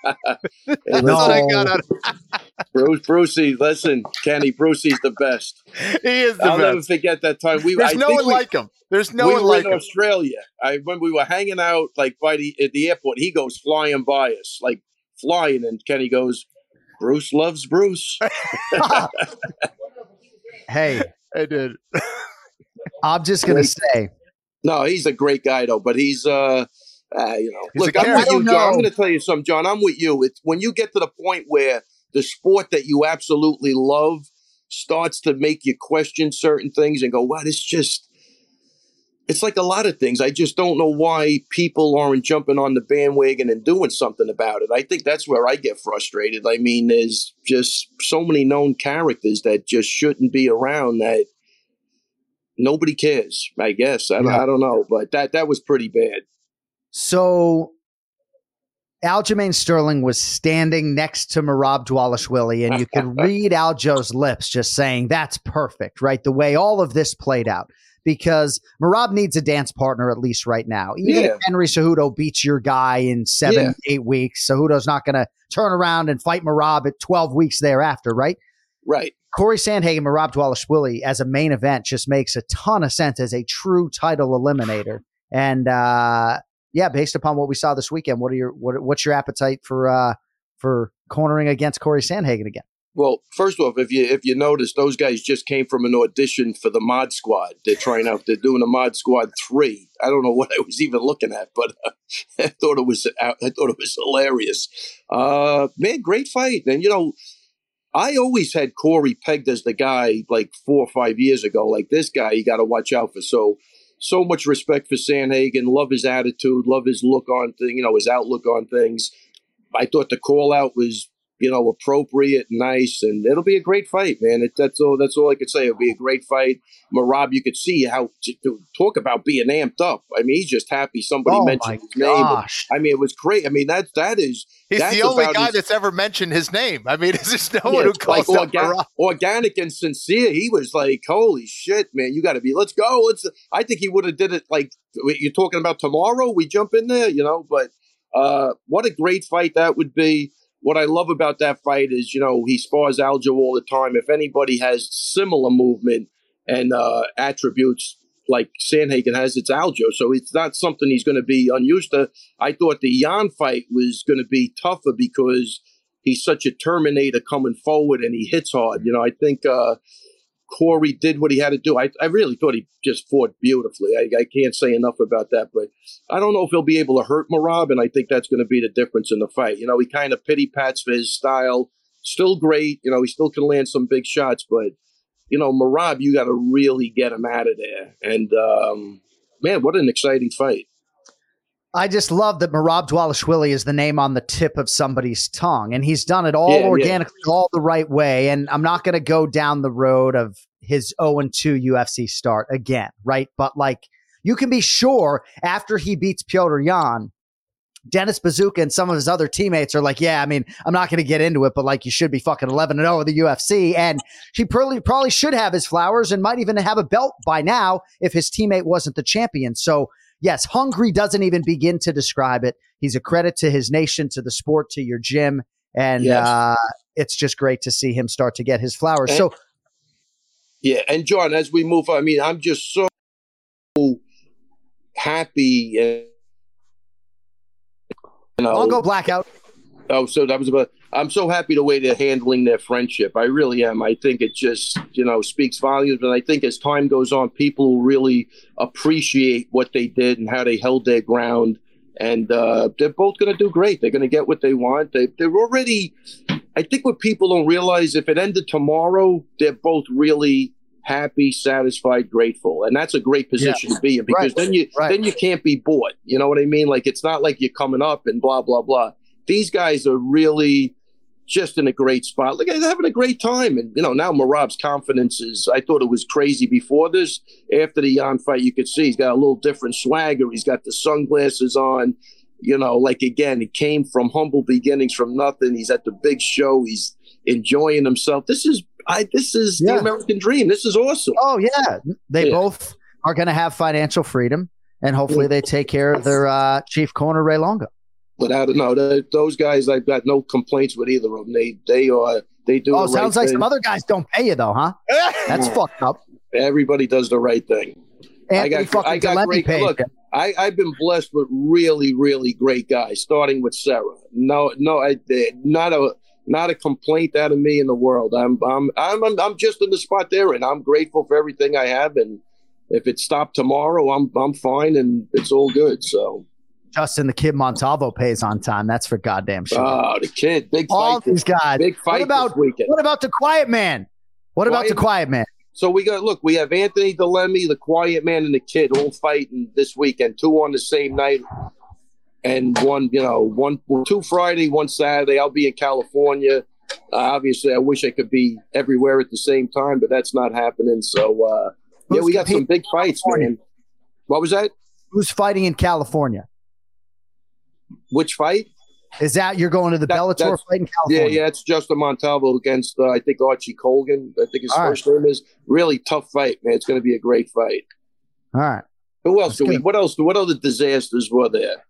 [SPEAKER 8] I got out of it.
[SPEAKER 5] Brucey, listen, Kenny, Brucey's the best.
[SPEAKER 8] He is the best.
[SPEAKER 5] I'll never forget that time.
[SPEAKER 8] There's no one like him. There's no one like him.
[SPEAKER 5] We were in Australia. When we were hanging out like at the airport, he goes flying by us, like flying, and Kenny goes, Bruce loves Bruce.
[SPEAKER 1] Hey.
[SPEAKER 8] I did.
[SPEAKER 1] I'm just going to say.
[SPEAKER 5] No, he's a great guy, though. But he's, look, I'm with you, John. I'm going to tell you something, John. I'm with you. It's when you get to the point where the sport that you absolutely love starts to make you question certain things and go, wow, it's like a lot of things. I just don't know why people aren't jumping on the bandwagon and doing something about it. I think that's where I get frustrated. I mean, there's just so many known characters that just shouldn't be around that nobody cares, I guess. I don't know, but that was pretty bad.
[SPEAKER 1] So Aljamain Sterling was standing next to Merab Dvalishvili, and you could read Aljo's lips just saying, that's perfect, right? The way all of this played out. Because Merab needs a dance partner at least right now. Even if Henry Cejudo beats your guy in 7-8 weeks, Cejudo's not going to turn around and fight Merab at 12 weeks thereafter, right?
[SPEAKER 5] Right.
[SPEAKER 1] Corey Sandhagen, Merab Dvalishvili as a main event just makes a ton of sense as a true title eliminator. And based upon what we saw this weekend, what's your appetite for cornering against Corey Sandhagen again?
[SPEAKER 5] Well, first off, if you notice, those guys just came from an audition for the Mod Squad. They're trying out. They're doing a Mod Squad 3. I don't know what I was even looking at, but I thought it was hilarious. Man, great fight. And I always had Corey pegged as the guy like 4 or 5 years ago. Like this guy, you got to watch out for. So much respect for Sandhagen. Love his attitude. Love his look on things. His outlook on things. I thought the call out was, appropriate, nice, and it'll be a great fight, man. That's all I could say. It'll be a great fight. Merab, you could see how to talk about being amped up. I mean, he's just happy somebody mentioned his name. I mean, it was great. I mean, that is.
[SPEAKER 8] He's the only guy that's ever mentioned his name. I mean, it's just no one who calls
[SPEAKER 5] like organic and sincere. He was like, holy shit, man, you got to be, let's go. I think he would have did it like, you're talking about tomorrow, we jump in there, but what a great fight that would be. What I love about that fight is, he spars Aljo all the time. If anybody has similar movement and attributes like Sandhagen has, it's Aljo. So it's not something he's going to be unused to. I thought the Jan fight was going to be tougher because he's such a Terminator coming forward and he hits hard. I think Corey did what he had to do. I really thought he just fought beautifully. I can't say enough about that, but I don't know if he'll be able to hurt Merab, and I think that's going to be the difference in the fight. He kind of pity-pats for his style. Still great. He still can land some big shots, but, Merab, you got to really get him out of there. And, man, what an exciting fight.
[SPEAKER 1] I just love that Merab Dvalishvili is the name on the tip of somebody's tongue, and he's done it all organically, all the right way. And I'm not going to go down the road of his 0-2 UFC start again, right? But you can be sure after he beats Petr Yan, Dennis Bazooka and some of his other teammates are like, yeah, I mean, I'm not going to get into it, but you should be fucking 11-0 in the UFC. And he probably should have his flowers and might even have a belt by now if his teammate wasn't the champion. So, yes, hungry doesn't even begin to describe it. He's a credit to his nation, to the sport, to your gym. And it's just great to see him start to get his flowers.
[SPEAKER 5] And John, as we move on, I mean, I'm just so happy.
[SPEAKER 1] I'll go blackout.
[SPEAKER 5] Oh, so that was about. I'm so happy the way they're handling their friendship. I really am. I think it just, speaks volumes. And I think as time goes on, people will really appreciate what they did and how they held their ground. And they're both going to do great. They're going to get what they want. They're already, I think what people don't realize, if it ended tomorrow, they're both really happy, satisfied, grateful. And that's a great position to be in, because then you can't be bought. You know what I mean? It's not like you're coming up and blah, blah, blah. These guys are really just in a great spot. Look, he's having a great time. And, now Merab's confidence is, I thought it was crazy before this. After the Jan fight, you could see he's got a little different swagger. He's got the sunglasses on. Again, he came from humble beginnings, from nothing. He's at the big show. He's enjoying himself. This is the American dream. This is awesome.
[SPEAKER 1] Oh, yeah. They both are going to have financial freedom, and hopefully they take care of their chief corner, Ray Longo.
[SPEAKER 5] Without those guys, I've got no complaints with either of them. They do.
[SPEAKER 1] Oh, sounds like some other guys don't pay you though, huh? That's fucked up.
[SPEAKER 5] Everybody does the right thing. I got great. Look, I've been blessed with really, really great guys. Starting with Sarah. Not a complaint out of me in the world. I'm just in the spot they're in. I'm grateful for everything I have, and if it stopped tomorrow, I'm fine, and it's all good. So.
[SPEAKER 1] Justin, the kid Montalvo pays on time. That's for goddamn sure.
[SPEAKER 5] Oh, the kid. Big fight.
[SPEAKER 1] All these guys.
[SPEAKER 5] Big fight this weekend.
[SPEAKER 1] What about the Quiet Man? What about the Quiet Man?
[SPEAKER 5] So we have Anthony DeLemme, the Quiet Man, and the kid all fighting this weekend. 2 on the same night. And two Friday, 1 Saturday. I'll be in California. Obviously, I wish I could be everywhere at the same time, but that's not happening. So, we got some big fights, man. What was that?
[SPEAKER 1] Who's fighting in California?
[SPEAKER 5] Which fight?
[SPEAKER 1] Is that you're going to the Bellator fight in California?
[SPEAKER 5] Yeah, it's Justin Montalvo against, I think, Archie Colgan. I think his first name is. Really tough fight, man. It's going to be a great fight.
[SPEAKER 1] All right.
[SPEAKER 5] Who else what other disasters were there?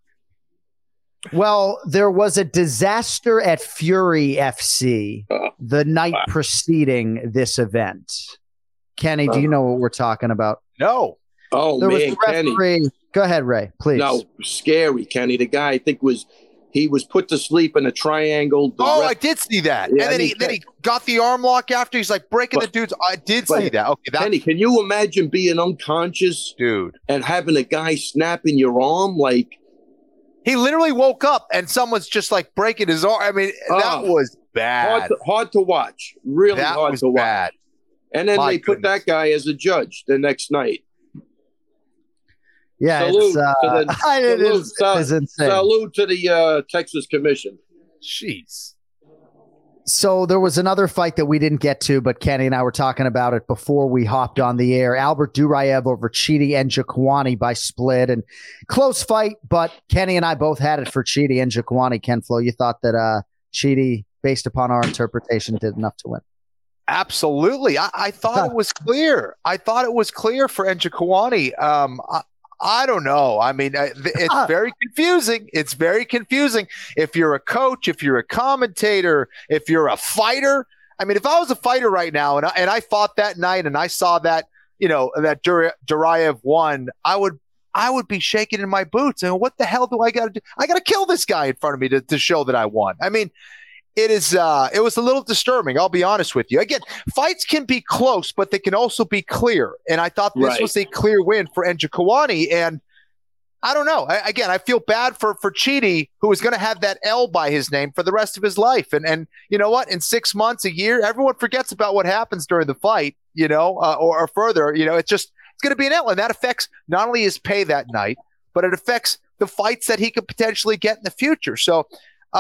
[SPEAKER 1] Well, there was a disaster at Fury FC the night preceding this event. Kenny, do you know what we're talking about?
[SPEAKER 8] No.
[SPEAKER 5] Oh,
[SPEAKER 1] there
[SPEAKER 5] man,
[SPEAKER 1] Kenny. Go ahead, Ray, please.
[SPEAKER 5] No, scary, Kenny. The guy, I think, he was put to sleep in a triangle.
[SPEAKER 8] I did see that. Yeah, and then he got the arm lock after. He's like breaking the dudes. I did see that. Okay,
[SPEAKER 5] Kenny, can you imagine being unconscious,
[SPEAKER 8] dude,
[SPEAKER 5] and having a guy snapping your arm? Like,
[SPEAKER 8] he literally woke up and someone's just like breaking his arm. I mean, that was bad.
[SPEAKER 5] Hard to watch. Really hard to watch.
[SPEAKER 8] Bad.
[SPEAKER 5] And then they put that guy as a judge the next night.
[SPEAKER 1] Yeah,
[SPEAKER 5] salute
[SPEAKER 1] it's insane.
[SPEAKER 5] Salute to the Texas Commission.
[SPEAKER 8] Jeez.
[SPEAKER 1] So there was another fight that we didn't get to, but Kenny and I were talking about it before we hopped on the air. Albert Duraev over Chidi Njokuani by split, and close fight, but Kenny and I both had it for Chidi Njokuani. Ken Flo, you thought that Chidi, based upon our interpretation, did enough to win?
[SPEAKER 8] Absolutely. I thought it was clear. I thought it was clear for Njokuani. I don't know. I mean, it's very confusing. It's very confusing. If you're a coach, if you're a commentator, if you're a fighter. I mean, if I was a fighter right now and I fought that night and I saw that, that Duraev won, I would be shaking in my boots. And what the hell do I got to do? I got to kill this guy in front of me to show that I won. I mean, it was a little disturbing. I'll be honest with you. Again, fights can be close, but they can also be clear. And I thought this was a clear win for Njokuani. And I don't know. I feel bad for Chidi, who is going to have that L by his name for the rest of his life. And you know what? In 6 months, a year, everyone forgets about what happens during the fight, or further. It's going to be an L. And that affects not only his pay that night, but it affects the fights that he could potentially get in the future. So,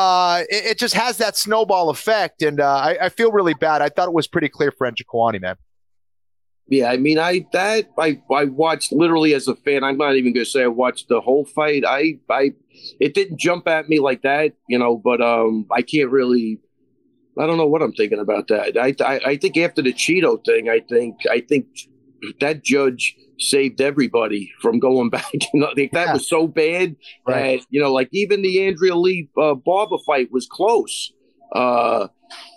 [SPEAKER 8] it just has that snowball effect, and I feel really bad. I thought it was pretty clear for Njokuani, man.
[SPEAKER 5] Yeah, I mean, I watched literally as a fan. I'm not even going to say I watched the whole fight. It didn't jump at me like that, but I can't really. I don't know what I'm thinking about that. I think after the Cheeto thing, I think that judge saved everybody from going back. That was so bad that, like even the Andrea Lee Barber fight was close. But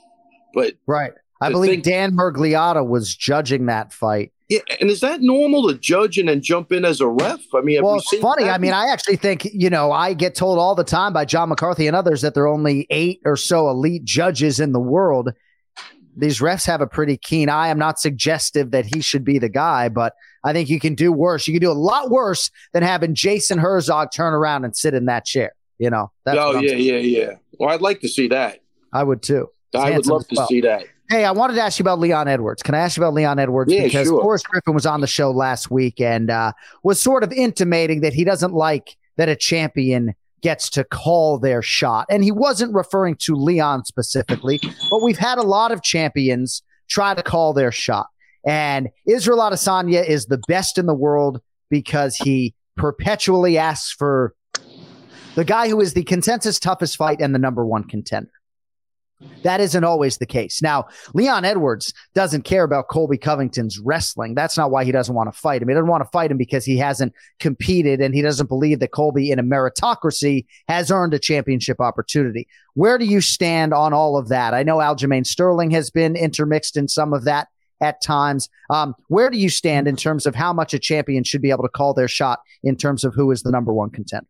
[SPEAKER 1] right. I believe Dan Murgliata was judging that fight.
[SPEAKER 5] Yeah, and is that normal to judge and then jump in as a ref? I mean,
[SPEAKER 1] it's funny. I mean, I actually think, I get told all the time by John McCarthy and others that there are only 8 or so elite judges in the world. These refs have a pretty keen eye. I'm not suggestive that he should be the guy, but I think you can do worse. You can do a lot worse than having Jason Herzog turn around and sit in that chair. That's
[SPEAKER 5] yeah. Well, I'd like to see that.
[SPEAKER 1] I would too.
[SPEAKER 5] I would love to see that.
[SPEAKER 1] Hey, I wanted to ask you about Leon Edwards. Can I ask you about Leon Edwards?
[SPEAKER 5] Yeah,
[SPEAKER 1] because
[SPEAKER 5] sure.
[SPEAKER 1] Forrest Griffin was on the show last week and was sort of intimating that he doesn't like that a champion gets to call their shot. And he wasn't referring to Leon specifically, but we've had a lot of champions try to call their shot. And Israel Adesanya is the best in the world because he perpetually asks for the guy who is the consensus toughest fight and the number one contender. That isn't always the case. Now, Leon Edwards doesn't care about Colby Covington's wrestling. That's not why he doesn't want to fight him. He doesn't want to fight him because he hasn't competed and he doesn't believe that Colby in a meritocracy has earned a championship opportunity. Where do you stand on all of that? I know Aljamain Sterling has been intermixed in some of that at times. Where do you stand in terms of how much a champion should be able to call their shot in terms of who is the number one contender?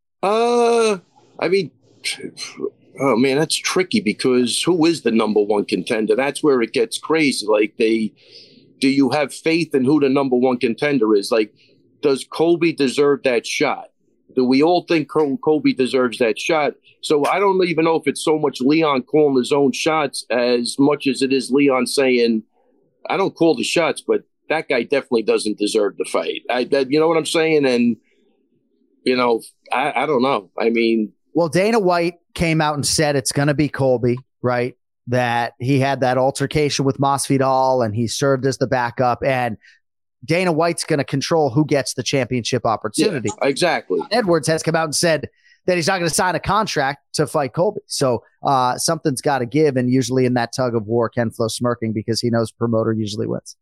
[SPEAKER 5] I mean, oh man, that's tricky because who is the number one contender? That's where it gets crazy. Like, do you have faith in who the number one contender is? Like, does Colby deserve that shot? Do we all think Colby deserves that shot? So I don't even know if it's so much Leon calling his own shots as much as it is Leon saying, I don't call the shots, but that guy definitely doesn't deserve the fight. You know what I'm saying? And, you know, I don't know. I mean,
[SPEAKER 1] well, Dana White came out and said it's going to be Colby, right? That he had that altercation with Masvidal and he served as the backup, and Dana White's going to control who gets the championship opportunity.
[SPEAKER 5] Yeah, exactly.
[SPEAKER 1] Edwards has come out and said that he's not going to sign a contract to fight Colby. So something's got to give, and usually in that tug of war, Ken Flo smirking because he knows promoter usually wins.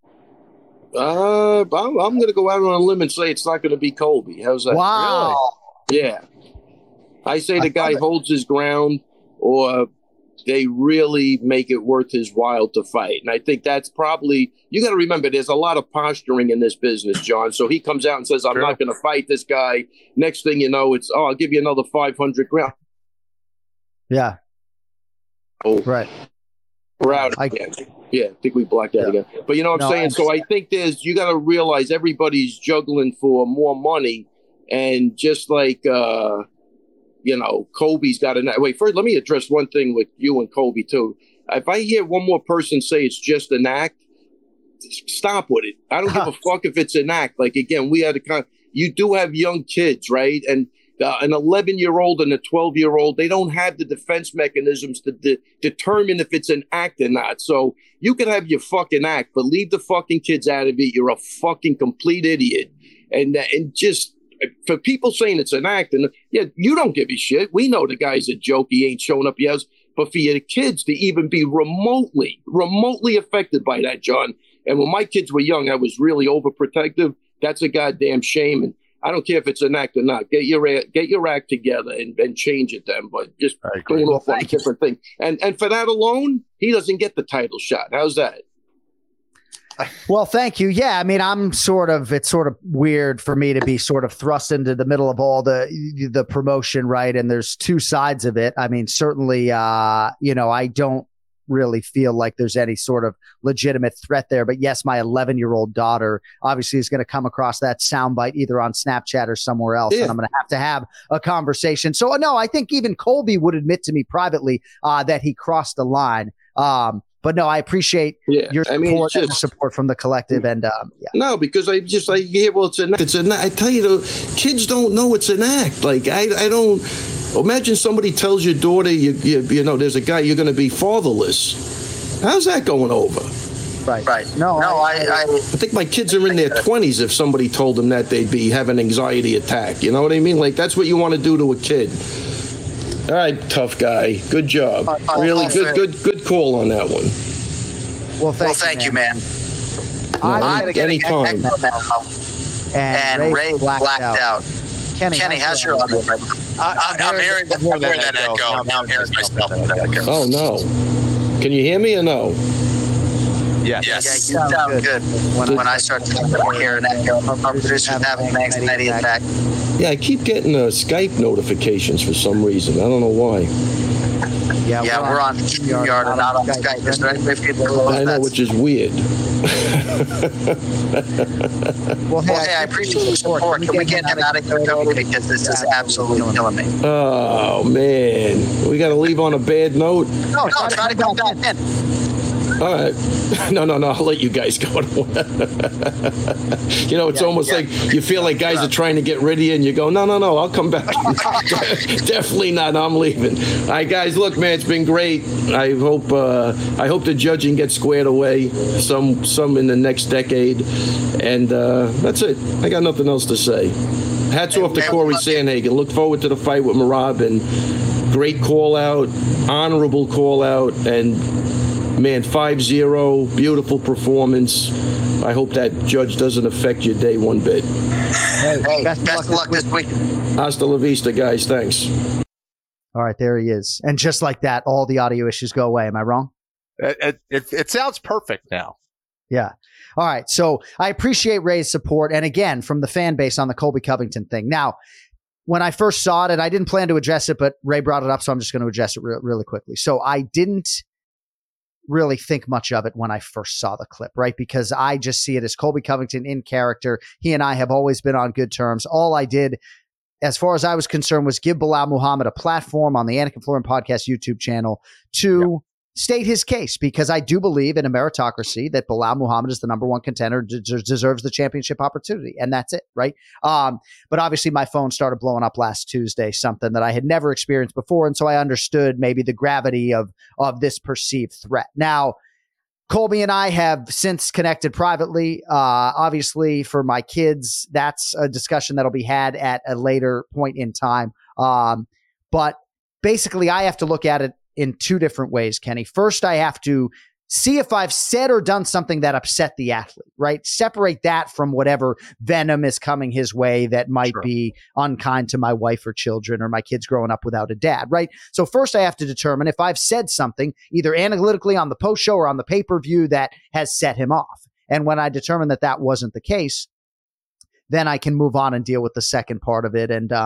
[SPEAKER 5] I'm going to go out on a limb and say it's not going to be Colby. How's that?
[SPEAKER 1] Wow.
[SPEAKER 5] Really? Yeah. I say the guy holds his ground, or they really make it worth his while to fight. And I think that's probably, you got to remember, there's a lot of posturing in this business, John. So he comes out and says, I'm not going to fight this guy. Next thing you know, it's, I'll give you another 500 grand.
[SPEAKER 1] Yeah.
[SPEAKER 5] Oh,
[SPEAKER 1] right.
[SPEAKER 5] We're out again. Yeah, I think we blacked out again. But you know what I'm saying? So I think you got to realize everybody's juggling for more money. And just like, you know, Colby's got a... Wait, first, let me address one thing with you and Colby, too. If I hear one more person say it's just an act, stop with it. I don't give a fuck if it's an act. Like, again, you do have young kids, right? And an 11-year-old and a 12-year-old, they don't have the defense mechanisms to determine if it's an act or not. So you can have your fucking act, but leave the fucking kids out of it. You're a fucking complete idiot. And just... For people saying it's an act, and yeah, you don't give a shit. We know the guy's a joke. He ain't showing up yet. But for your kids to even be remotely affected by that, John. And when my kids were young, I was really overprotective. That's a goddamn shame. And I don't care if it's an act or not. Get your act together and change it then. But just going off on a different thing. And for that alone, he doesn't get the title shot. How's that?
[SPEAKER 1] Well, thank you. Yeah, I mean, it's sort of weird for me to be sort of thrust into the middle of all the promotion, right? And there's two sides of it. I mean, certainly, you know, I don't really feel like there's any sort of legitimate threat there. But yes, my 11-year-old daughter obviously is going to come across that soundbite either on Snapchat or somewhere else, and I'm going to have a conversation. So, no, I think even Colby would admit to me privately that he crossed the line. But no, I appreciate your support and the support from the collective. And
[SPEAKER 5] no, because I hear, well, it's an act. I tell you, the kids don't know it's an act. Like I don't imagine somebody tells your daughter, you know, there's a guy, you're going to be fatherless. How's that going over?
[SPEAKER 1] Right. No,
[SPEAKER 5] I think my kids are in their 20s. If somebody told them that, they'd be having an anxiety attack. You know what I mean? Like that's what you want to do to a kid. All right, tough guy. Good job. Really good call on that one.
[SPEAKER 1] Well, thank you, man.
[SPEAKER 5] Anytime.
[SPEAKER 1] And Ray blacked out.
[SPEAKER 10] Kenny, how's your audio? I'm hearing that echo. Now I'm hearing myself in that echo.
[SPEAKER 5] Oh, no. Can you hear me or no?
[SPEAKER 10] Yes. Yeah, you sound good. When I start to hear an echo, our producers having an anxiety attack.
[SPEAKER 5] Yeah, I keep getting Skype notifications for some reason. I don't know why.
[SPEAKER 10] Yeah, we're on StreamYard and not on Skype. Is there any way for you to close
[SPEAKER 5] I know, which is weird.
[SPEAKER 10] Well, hey, I appreciate the support. Can we get him out of here, Cody? Because this is absolutely killing me.
[SPEAKER 5] Oh, man. We got to leave on a bad note?
[SPEAKER 10] No, try to come back in.
[SPEAKER 5] All right. No. I'll let you guys go. It's almost like you feel like guys are trying to get rid of you, and you go, no, I'll come back. Definitely not. I'm leaving. All right, guys. Look, man, it's been great. I hope the judging gets squared away some in the next decade, and that's it. I got nothing else to say. Hats off to Corey Sandhagen. Look forward to the fight with Merab, and great call out, honorable call out, and man, 5-0, beautiful performance. I hope that judge doesn't affect your day one bit.
[SPEAKER 10] Hey, best of luck this week.
[SPEAKER 5] Hasta la vista, guys. Thanks.
[SPEAKER 1] All right, there he is. And just like that, all the audio issues go away. Am I wrong?
[SPEAKER 8] It sounds perfect now.
[SPEAKER 1] Yeah. All right. So I appreciate Ray's support. And again, from the fan base on the Colby Covington thing. Now, when I first saw it, and I didn't plan to address it, but Ray brought it up, so I'm just going to address it really quickly. So I didn't really think much of it when I first saw the clip, right? Because I just see it as Colby Covington in character. He and I have always been on good terms. All I did, as far as I was concerned, was give Belal Muhammad a platform on the Anik and Florian Podcast YouTube channel to state his case, because I do believe in a meritocracy that Belal Muhammad is the number one contender, deserves the championship opportunity, and that's it, right? But obviously my phone started blowing up last Tuesday, something that I had never experienced before, and so I understood maybe the gravity of this perceived threat. Now, Colby and I have since connected privately. Obviously, for my kids, that's a discussion that'll be had at a later point in time. But basically, I have to look at it in two different ways, Kenny. First, I have to see if I've said or done something that upset the athlete, right? Separate that from whatever venom is coming his way that might be unkind to my wife or children or my kids growing up without a dad, right? So first I have to determine if I've said something either analytically on the post show or on the pay-per-view that has set him off. And when I determine that that wasn't the case, then I can move on and deal with the second part of it. And,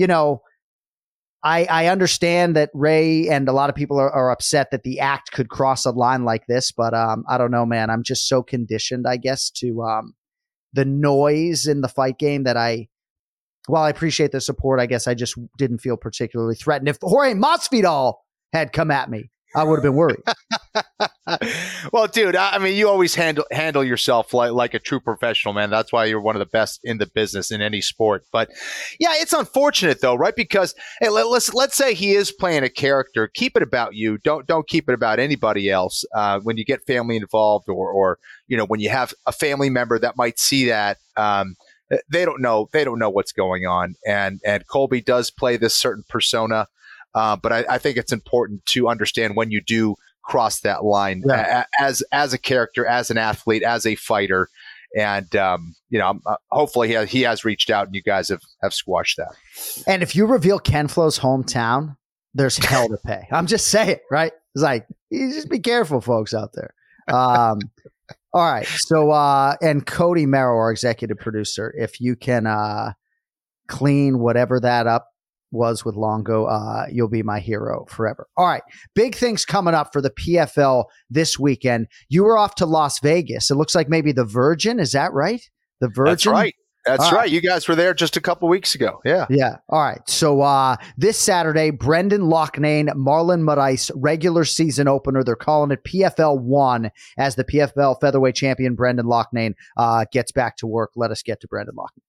[SPEAKER 1] I understand that Ray and a lot of people are upset that the act could cross a line like this, but I don't know, man. I'm just so conditioned, I guess, to the noise in the fight game that while I appreciate the support, I guess I just didn't feel particularly threatened. If Jorge Masvidal had come at me, I would have been worried.
[SPEAKER 8] Well, dude, I mean, you always handle yourself like a true professional, man. That's why you're one of the best in the business in any sport. But yeah, it's unfortunate though, right? Because hey, let's say he is playing a character. Keep it about you. Don't keep it about anybody else. When you get family involved, or when you have a family member that might see that, they don't know what's going on. And Colby does play this certain persona. But I think it's important to understand when you do cross that line as a character, as an athlete, as a fighter. And, hopefully he has reached out and you guys have squashed that. And
[SPEAKER 1] if you reveal Ken Flo's hometown, there's hell to pay. I'm just saying, right? It's like, you just be careful, folks out there. All right. So, and Cody Merrow, our executive producer, if you can clean whatever that up was with Longo, you'll be my hero forever. All right. Big things coming up for the PFL this weekend. You were off to Las Vegas. It looks like maybe the Virgin. Is that right? The Virgin?
[SPEAKER 8] That's right. That's right. You guys were there just a couple weeks ago. Yeah.
[SPEAKER 1] Yeah. All right. So this Saturday, Brendan Loughnane, Marlon Moraes, regular season opener. They're calling it PFL 1 as the PFL featherweight champion, Brendan Loughnane, gets back to work. Let us get to Brendan Loughnane.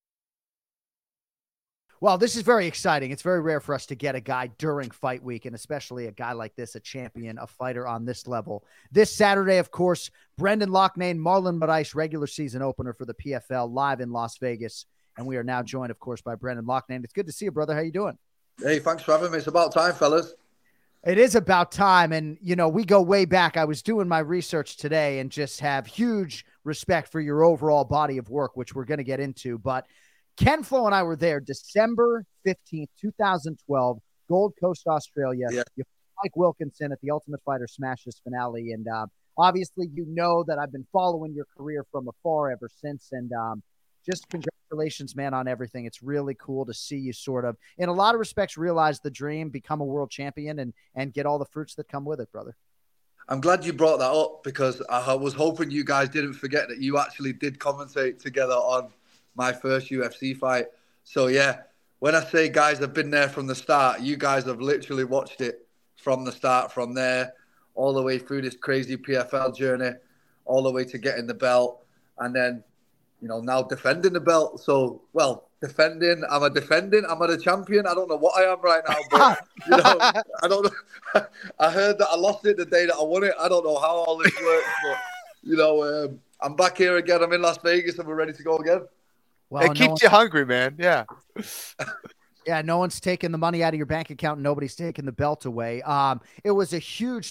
[SPEAKER 1] Well, this is very exciting. It's very rare for us to get a guy during fight week, and especially a guy like this, a champion, a fighter on this level. This Saturday, of course, Brendan Loughnane, Marlon Moraes, regular season opener for the PFL, live in Las Vegas. And we are now joined, of course, by Brendan Loughnane. It's good to see you, brother. How you doing?
[SPEAKER 11] Hey, thanks for having me. It's about time, fellas.
[SPEAKER 1] It is about time. And, we go way back. I was doing my research today and just have huge respect for your overall body of work, which we're going to get into. But Ken Flo and I were there December 15th, 2012, Gold Coast, Australia. Yeah. You Mike Wilkinson at the Ultimate Fighter Smashes finale. And obviously, that I've been following your career from afar ever since. And just congratulations, man, on everything. It's really cool to see you sort of, in a lot of respects, realize the dream, become a world champion, and get all the fruits that come with it, brother.
[SPEAKER 11] I'm glad you brought that up because I was hoping you guys didn't forget that you actually did commentate together on my first UFC fight. So yeah, when I say guys have been there from the start, you guys have literally watched it from the start, from there all the way through this crazy PFL journey, all the way to getting the belt, and then, now defending the belt. So, defending, am I the champion? I don't know what I am right now, but, I don't know. I heard that I lost it the day that I won it. I don't know how all this works, but, I'm back here again. I'm in Las Vegas and we're ready to go again.
[SPEAKER 8] Well, it keeps you hungry, man. Yeah.
[SPEAKER 1] Yeah, no one's taking the money out of your bank account and nobody's taking the belt away. It was a huge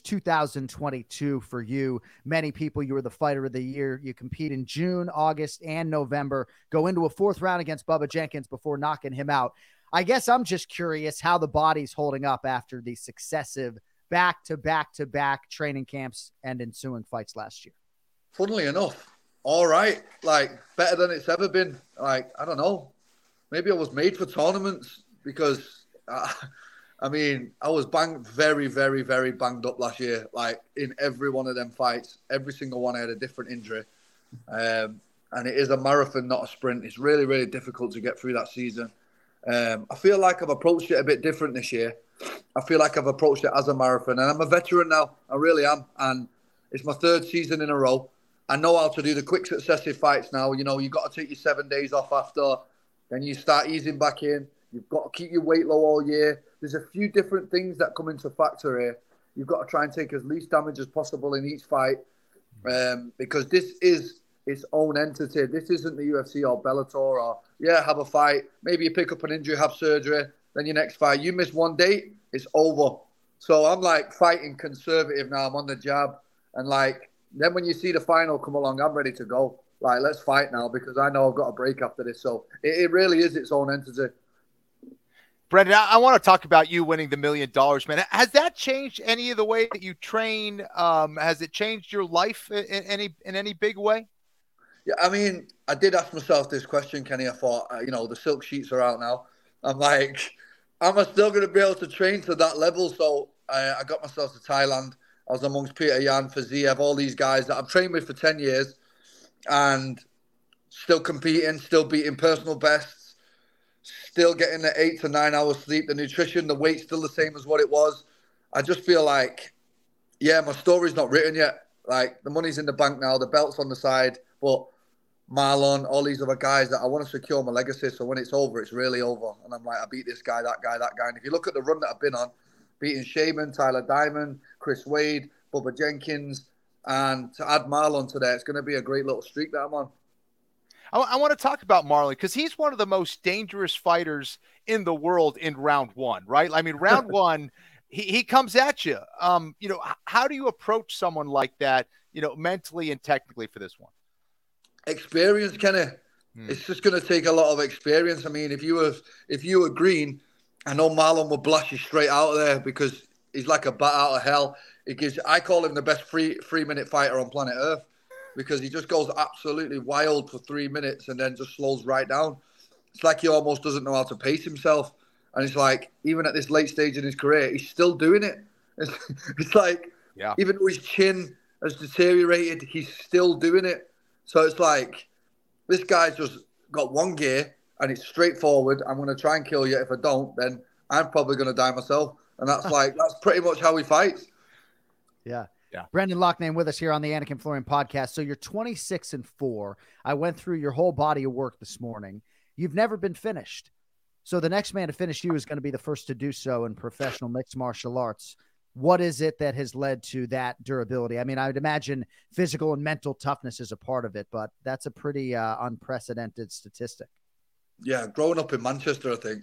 [SPEAKER 1] 2022 for you. Many people, you were the fighter of the year. You compete in June, August, and November, go into a fourth round against Bubba Jenkins before knocking him out. I guess I'm just curious how the body's holding up after the successive back-to-back-to-back training camps and ensuing fights last year.
[SPEAKER 11] Funnily enough, all right, better than it's ever been. I don't know. Maybe I was made for tournaments because, I was very, very, very banged up last year. In every one of them fights, every single one I had a different injury. And it is a marathon, not a sprint. It's really, really difficult to get through that season. I feel like I've approached it a bit different this year. I feel like I've approached it as a marathon. And I'm a veteran now. I really am. And it's my third season in a row. I know how to do the quick successive fights now. You've got to take your 7 days off after. Then you start easing back in. You've got to keep your weight low all year. There's a few different things that come into factor here. You've got to try and take as least damage as possible in each fight because this is its own entity. This isn't the UFC or Bellator or, have a fight. Maybe you pick up an injury, have surgery, then your next fight. You miss one date, it's over. So I'm fighting conservative now. I'm on the jab. And then when you see the final come along, I'm ready to go. Let's fight now because I know I've got a break after this. So it really is its own entity.
[SPEAKER 8] Brendan, I want to talk about you winning the $1 million, man. Has that changed any of the way that you train? Has it changed your life in any big way?
[SPEAKER 11] Yeah, I did ask myself this question, Kenny. I thought, the silk sheets are out now. I'm am I still going to be able to train to that level? So I got myself to Thailand. I was amongst Peter Yan, Faziev, all these guys that I've trained with for 10 years and still competing, still beating personal bests, still getting the 8 to 9 hours sleep, the nutrition, the weight's still the same as what it was. I just feel my story's not written yet. The money's in the bank now, the belt's on the side, but Marlon, all these other guys that I want to secure my legacy. So when it's over, it's really over. And I'm I beat this guy, that guy, that guy. And if you look at the run that I've been on, beating Shaman, Tyler Diamond, Chris Wade, Bubba Jenkins, and to add Marlon to that, it's going to be a great little streak that I'm on.
[SPEAKER 8] I want to talk about Marlon because he's one of the most dangerous fighters in the world in round one, right? Round one, he comes at you. How do you approach someone like that, mentally and technically for this one?
[SPEAKER 11] Experience, Kenny. It's just going to take a lot of experience. If you were green, I know Marlon will blast you straight out of there because he's like a bat out of hell. I call him the best 3-minute fighter on planet Earth because he just goes absolutely wild for 3 minutes and then just slows right down. It's like he almost doesn't know how to pace himself. And it's even at this late stage in his career, he's still doing it. It's even though his chin has deteriorated, he's still doing it. So it's this guy's just got one gear and it's straightforward. I'm going to try and kill you. If I don't, then I'm probably going to die myself. And that's that's pretty much how he fights.
[SPEAKER 1] Yeah. Brendan Loughnane with us here on the Anik and Florian podcast. So you're 26-4. I went through your whole body of work this morning. You've never been finished. So the next man to finish you is going to be the first to do so in professional mixed martial arts. What is it that has led to that durability? I would imagine physical and mental toughness is a part of it, but that's a pretty unprecedented statistic.
[SPEAKER 11] Yeah, growing up in Manchester, I think.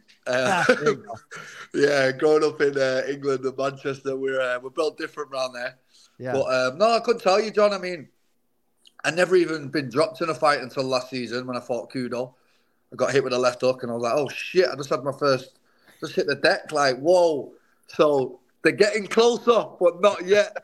[SPEAKER 11] Growing up in England and Manchester, we're built different around there. Yeah. But no, I couldn't tell you, John. I never even been dropped in a fight until last season when I fought Kudo. I got hit with a left hook and I was like, oh shit, I just had my first, just hit the deck, whoa. So they're getting closer, but not yet.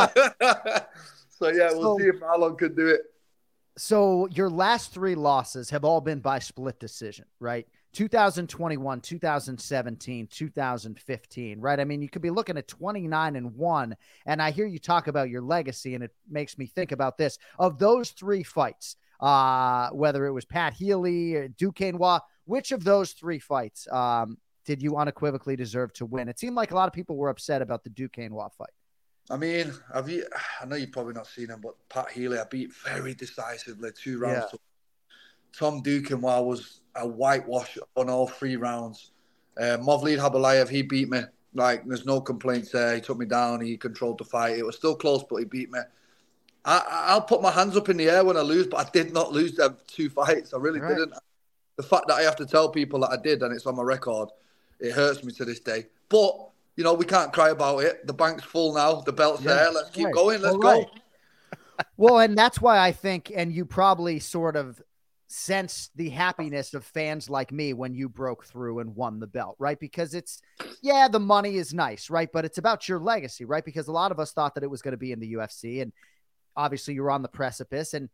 [SPEAKER 11] So we'll see if Marlon can do it.
[SPEAKER 1] So your last 3 losses have all been by split decision, right? 2021, 2017, 2015, right? You could be looking at 29-1, and I hear you talk about your legacy, and it makes me think about this. Of those 3 fights, whether it was Pat Healy or Duquesne Roy, which of those 3 fights did you unequivocally deserve to win? It seemed like a lot of people were upset about the Duquesne Roy fight.
[SPEAKER 11] I mean, I know you've probably not seen him, but Pat Healy, I beat very decisively 2 rounds.
[SPEAKER 1] Yeah.
[SPEAKER 11] Tom Duquesnoy was a whitewash on all 3 rounds. Movlid Habalayev, he beat me. Like, there's no complaints there. He took me down. He controlled the fight. It was still close, but he beat me. I'll put my hands up in the air when I lose, but I did not lose them 2 fights. I really didn't. The fact that I have to tell people that I did and it's on my record, it hurts me to this day. But, you know, we can't cry about it. The bank's full now. The belt's there. Let's keep going. Let's go.
[SPEAKER 1] Well, and that's why I think, and you probably sort of sense the happiness of fans like me when you broke through and won the belt, right? Because it's, the money is nice, right? But it's about your legacy, right? Because a lot of us thought that it was going to be in the UFC, and obviously you're on the precipice. And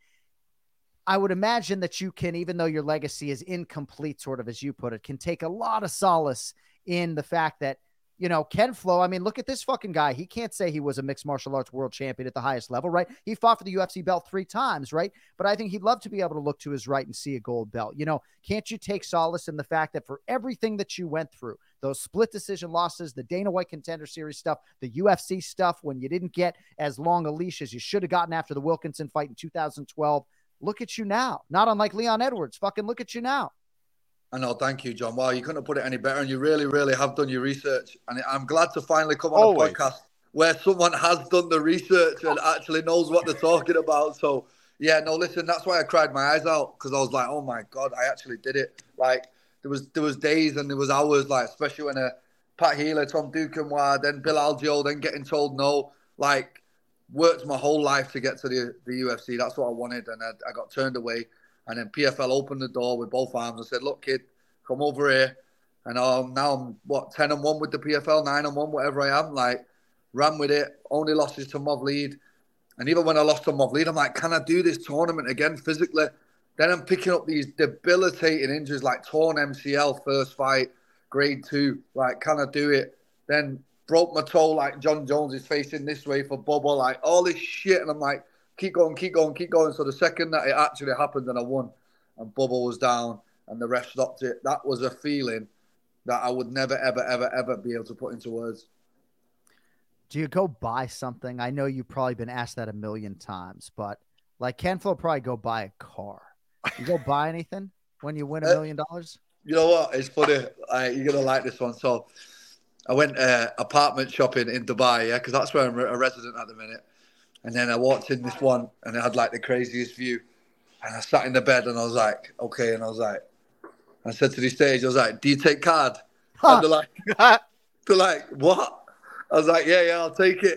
[SPEAKER 1] I would imagine that you can, even though your legacy is incomplete, sort of as you put it, can take a lot of solace in the fact that, you know, Ken Flo, I mean, look at this fucking guy. He can't say he was a mixed martial arts world champion at the highest level, right? He fought for the UFC belt 3 times, right? But I think he'd love to be able to look to his right and see a gold belt. You know, can't you take solace in the fact that for everything that you went through, those split decision losses, the Dana White Contender Series stuff, the UFC stuff, when you didn't get as long a leash as you should have gotten after the Wilkinson fight in 2012, look at you now. Not unlike Leon Edwards. Fucking look at you now.
[SPEAKER 11] I know. Thank you, John. Wow, you couldn't have put it any better. And you really, really have done your research. And I'm glad to finally come on a podcast where someone has done the research and actually knows what they're talking about. So, yeah, no, listen, that's why I cried my eyes out, because I was like, oh, my God, I actually did it. Like, there was days and there was hours, like, especially when Pat Healy, Tom Duquesnoy, then Bill Algeo, then getting told no. Like, worked my whole life to get to the UFC. That's what I wanted. And I got turned away. And then PFL opened the door with both arms and said, look, kid, come over here. And now I'm, 10-1 with the PFL, 9-1, whatever I am. Like, ran with it. Only losses to Movlid. And even when I lost to Movlid, I'm like, can I do this tournament again physically? Then I'm picking up these debilitating injuries like torn MCL, first fight, grade 2. Like, can I do it? Then broke my toe like John Jones is facing this way for Bubba. Like, all this shit. And I'm like, keep going, keep going, keep going. So the second that it actually happened and I won and Bubba was down and the ref stopped it, that was a feeling that I would never, ever, ever, ever be able to put into words.
[SPEAKER 1] Do you go buy something? I know you've probably been asked that a million times, but like Ken Flo probably go buy a car. You go buy anything when you win $1 million?
[SPEAKER 11] You know what? It's funny. You're going to like this one. So I went apartment shopping in Dubai, because that's where I'm a resident at the minute. And then I walked in this one and it had like the craziest view. And I sat in the bed and I was like, okay. And I said to the stage, I was like, do you take card? And they're like, what? I was like, yeah, I'll take it.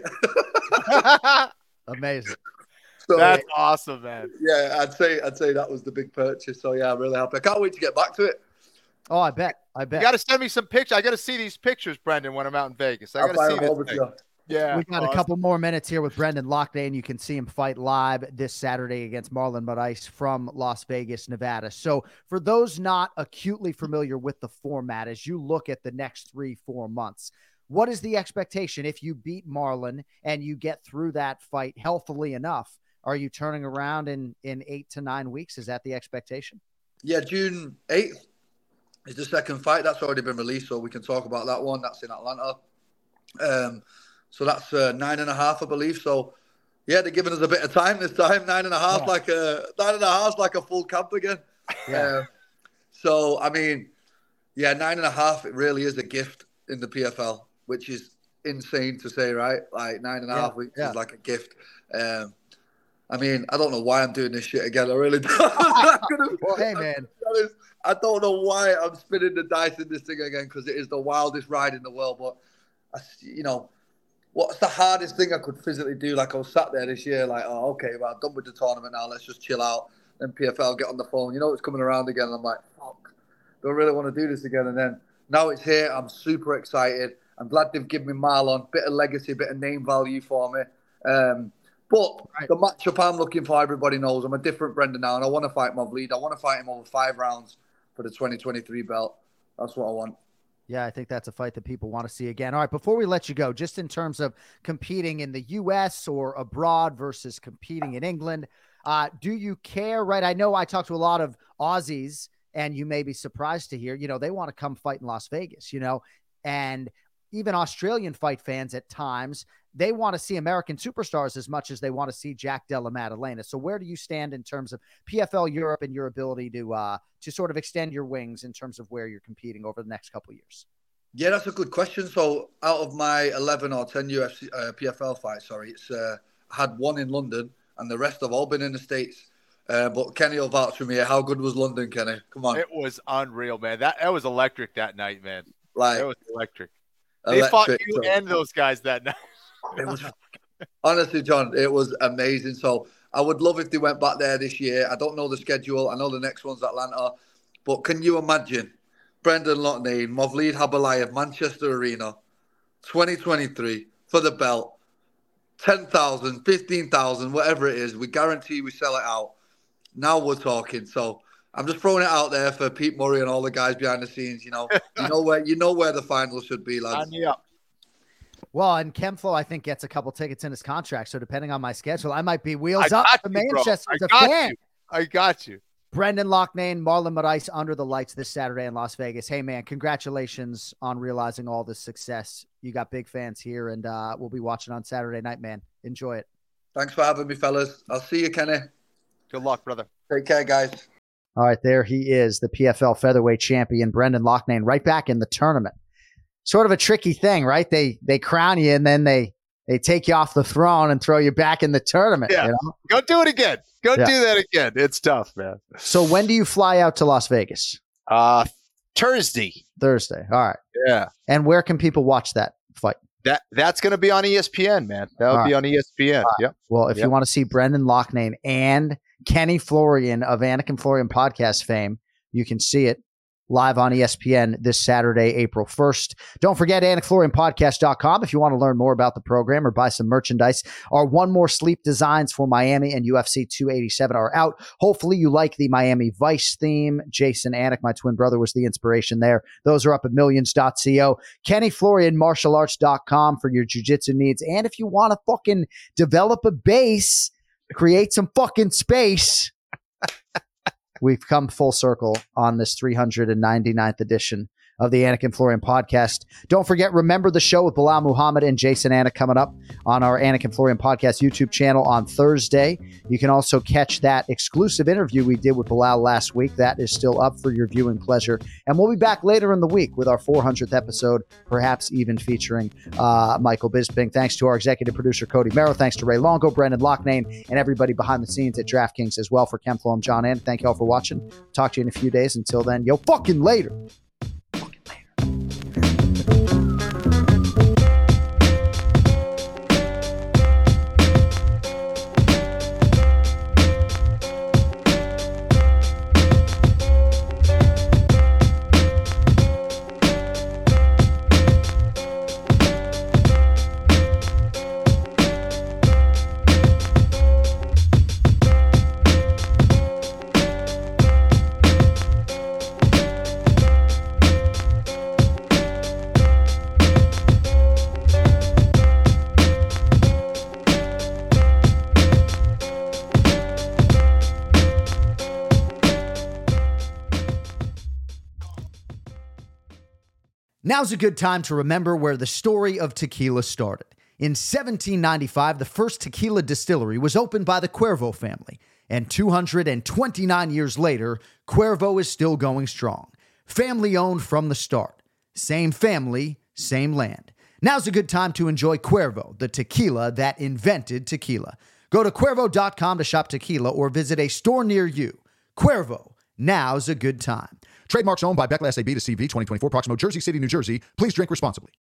[SPEAKER 1] Amazing.
[SPEAKER 11] So,
[SPEAKER 8] that's awesome, man.
[SPEAKER 11] Yeah, I'd say that was the big purchase. So yeah, I'm really happy. I can't wait to get back to it.
[SPEAKER 1] Oh, I bet.
[SPEAKER 8] You got to send me some pictures. I got to see these pictures, Brendan, when I'm out in Vegas. I got to see this. Yeah,
[SPEAKER 1] we've got a couple more minutes here with Brendan Loughnane. You can see him fight live this Saturday against Marlon Moraes from Las Vegas, Nevada. So for those not acutely familiar with the format, as you look at the next 3-4 months, what is the expectation if you beat Marlon and you get through that fight healthily enough? Are you turning around in 8 to 9 weeks? Is that the expectation?
[SPEAKER 11] Yeah, June 8th is the second fight. That's already been released, so we can talk about that one. That's in Atlanta. So that's 9.5, I believe. So, yeah, they're giving us a bit of time this time. 9.5, like a full camp again.
[SPEAKER 1] Yeah.
[SPEAKER 11] So, I mean, 9.5, it really is a gift in the PFL, which is insane to say, right? Like 9.5 weeks is like a gift. I mean, I don't know why I'm doing this shit again. I really don't.
[SPEAKER 1] Well, hey, man.
[SPEAKER 11] I don't know why I'm spinning the dice in this thing again, because it is the wildest ride in the world. But, what's the hardest thing I could physically do? Like, I was sat there this year, like, oh, okay, well, I'm done with the tournament now. Let's just chill out. Then PFL, get on the phone. You know, it's coming around again. And I'm like, fuck, don't really want to do this again. And then now it's here. I'm super excited. I'm glad they've given me Marlon. Bit of legacy, bit of name value for me. But the matchup I'm looking for, everybody knows I'm a different Brendan now, and I want to fight Movlid. I want to fight him over 5 rounds for the 2023 belt. That's what I want.
[SPEAKER 1] Yeah, I think that's a fight that people want to see again. All right, before we let you go, just in terms of competing in the U.S. or abroad versus competing in England, do you care, right? I know I talked to a lot of Aussies, and you may be surprised to hear, they want to come fight in Las Vegas, and even Australian fight fans at times, they want to see American superstars as much as they want to see Jack Della Maddalena. So where do you stand in terms of PFL Europe and your ability to sort of extend your wings in terms of where you're competing over the next couple of years?
[SPEAKER 11] Yeah, that's a good question. So out of my 11 or 10 UFC PFL fights, it's had one in London, and the rest have all been in the States. But Kenny will vouch for me. How good was London, Kenny? Come on.
[SPEAKER 8] It was unreal, man. That was electric that night, man.
[SPEAKER 11] Like,
[SPEAKER 8] it was electric. They fought you and those guys that night.
[SPEAKER 11] It was honestly, John, it was amazing. So I would love if they went back there this year. I don't know the schedule. I know the next one's Atlanta. But can you imagine Brendan Loughnane, Movlid Habalayev, Manchester Arena, 2023 for the belt, 10,000, 15,000, whatever it is. We guarantee we sell it out. Now we're talking. So I'm just throwing it out there for Pete Murray and all the guys behind the scenes. You know where the final should be, lads.
[SPEAKER 1] Well, and Kemflo, I think, gets a couple tickets in his contract. So depending on my schedule, I might be wheels up to Manchester.
[SPEAKER 8] I got you.
[SPEAKER 1] Brendan Loughnane, Marlon Moraes under the lights this Saturday in Las Vegas. Hey, man, congratulations on realizing all this success. You got big fans here, and we'll be watching on Saturday night, man. Enjoy it.
[SPEAKER 11] Thanks for having me, fellas. I'll see you, Kenny.
[SPEAKER 8] Good luck, brother.
[SPEAKER 11] Take care, guys.
[SPEAKER 1] All right, there he is, the PFL featherweight champion, Brendan Loughnane, right back in the tournament. Sort of a tricky thing, right? They crown you, and then they take you off the throne and throw you back in the tournament.
[SPEAKER 8] Yeah.
[SPEAKER 1] You know?
[SPEAKER 8] Go do it again. Do that again. It's tough, man.
[SPEAKER 1] So when do you fly out to Las Vegas?
[SPEAKER 8] Thursday.
[SPEAKER 1] All right.
[SPEAKER 8] Yeah.
[SPEAKER 1] And where can people watch that fight?
[SPEAKER 8] That's going to be on ESPN, man. That'll be on ESPN. Yep.
[SPEAKER 1] Well, if you want to see Brendan Loughnane and Kenny Florian of Anik and Florian podcast fame, you can see it live on ESPN this Saturday, April 1st. Don't forget AnikFlorianPodcast.com if you want to learn more about the program or buy some merchandise. Our One More Sleep designs for Miami and UFC 287 are out. Hopefully you like the Miami Vice theme. Jason Anik, my twin brother, was the inspiration there. Those are up at millions.co. Kenny Florian, martialarts.com for your jiu-jitsu needs. And if you want to fucking develop a base, create some fucking space, we've come full circle on this 399th edition of the Anik and Florian podcast. Don't forget, Remember the Show with Bilal Muhammad and Jason Anik coming up on our Anik and Florian podcast YouTube channel on Thursday. You can also catch that exclusive interview we did with Bilal last week. That is still up for your viewing pleasure. And we'll be back later in the week with our 400th episode, perhaps even featuring Michael Bisping. Thanks to our executive producer, Cody Merrow. Thanks to Ray Longo, Brendan Loughnane, and everybody behind the scenes at DraftKings as well. For Kemflo, I'm John Anik. Thank you all for watching. Talk to you in a few days. Until then, yo, fucking later. Now's a good time to remember where the story of tequila started. In 1795, the first tequila distillery was opened by the Cuervo family, and 229 years later, Cuervo is still going strong. Family-owned from the start. Same family, same land. Now's a good time to enjoy Cuervo, the tequila that invented tequila. Go to Cuervo.com to shop tequila or visit a store near you. Cuervo, now's a good time.
[SPEAKER 2] Trademarks owned by Beckless AB to CV 2024, Proximo, Jersey City, New Jersey. Please drink responsibly.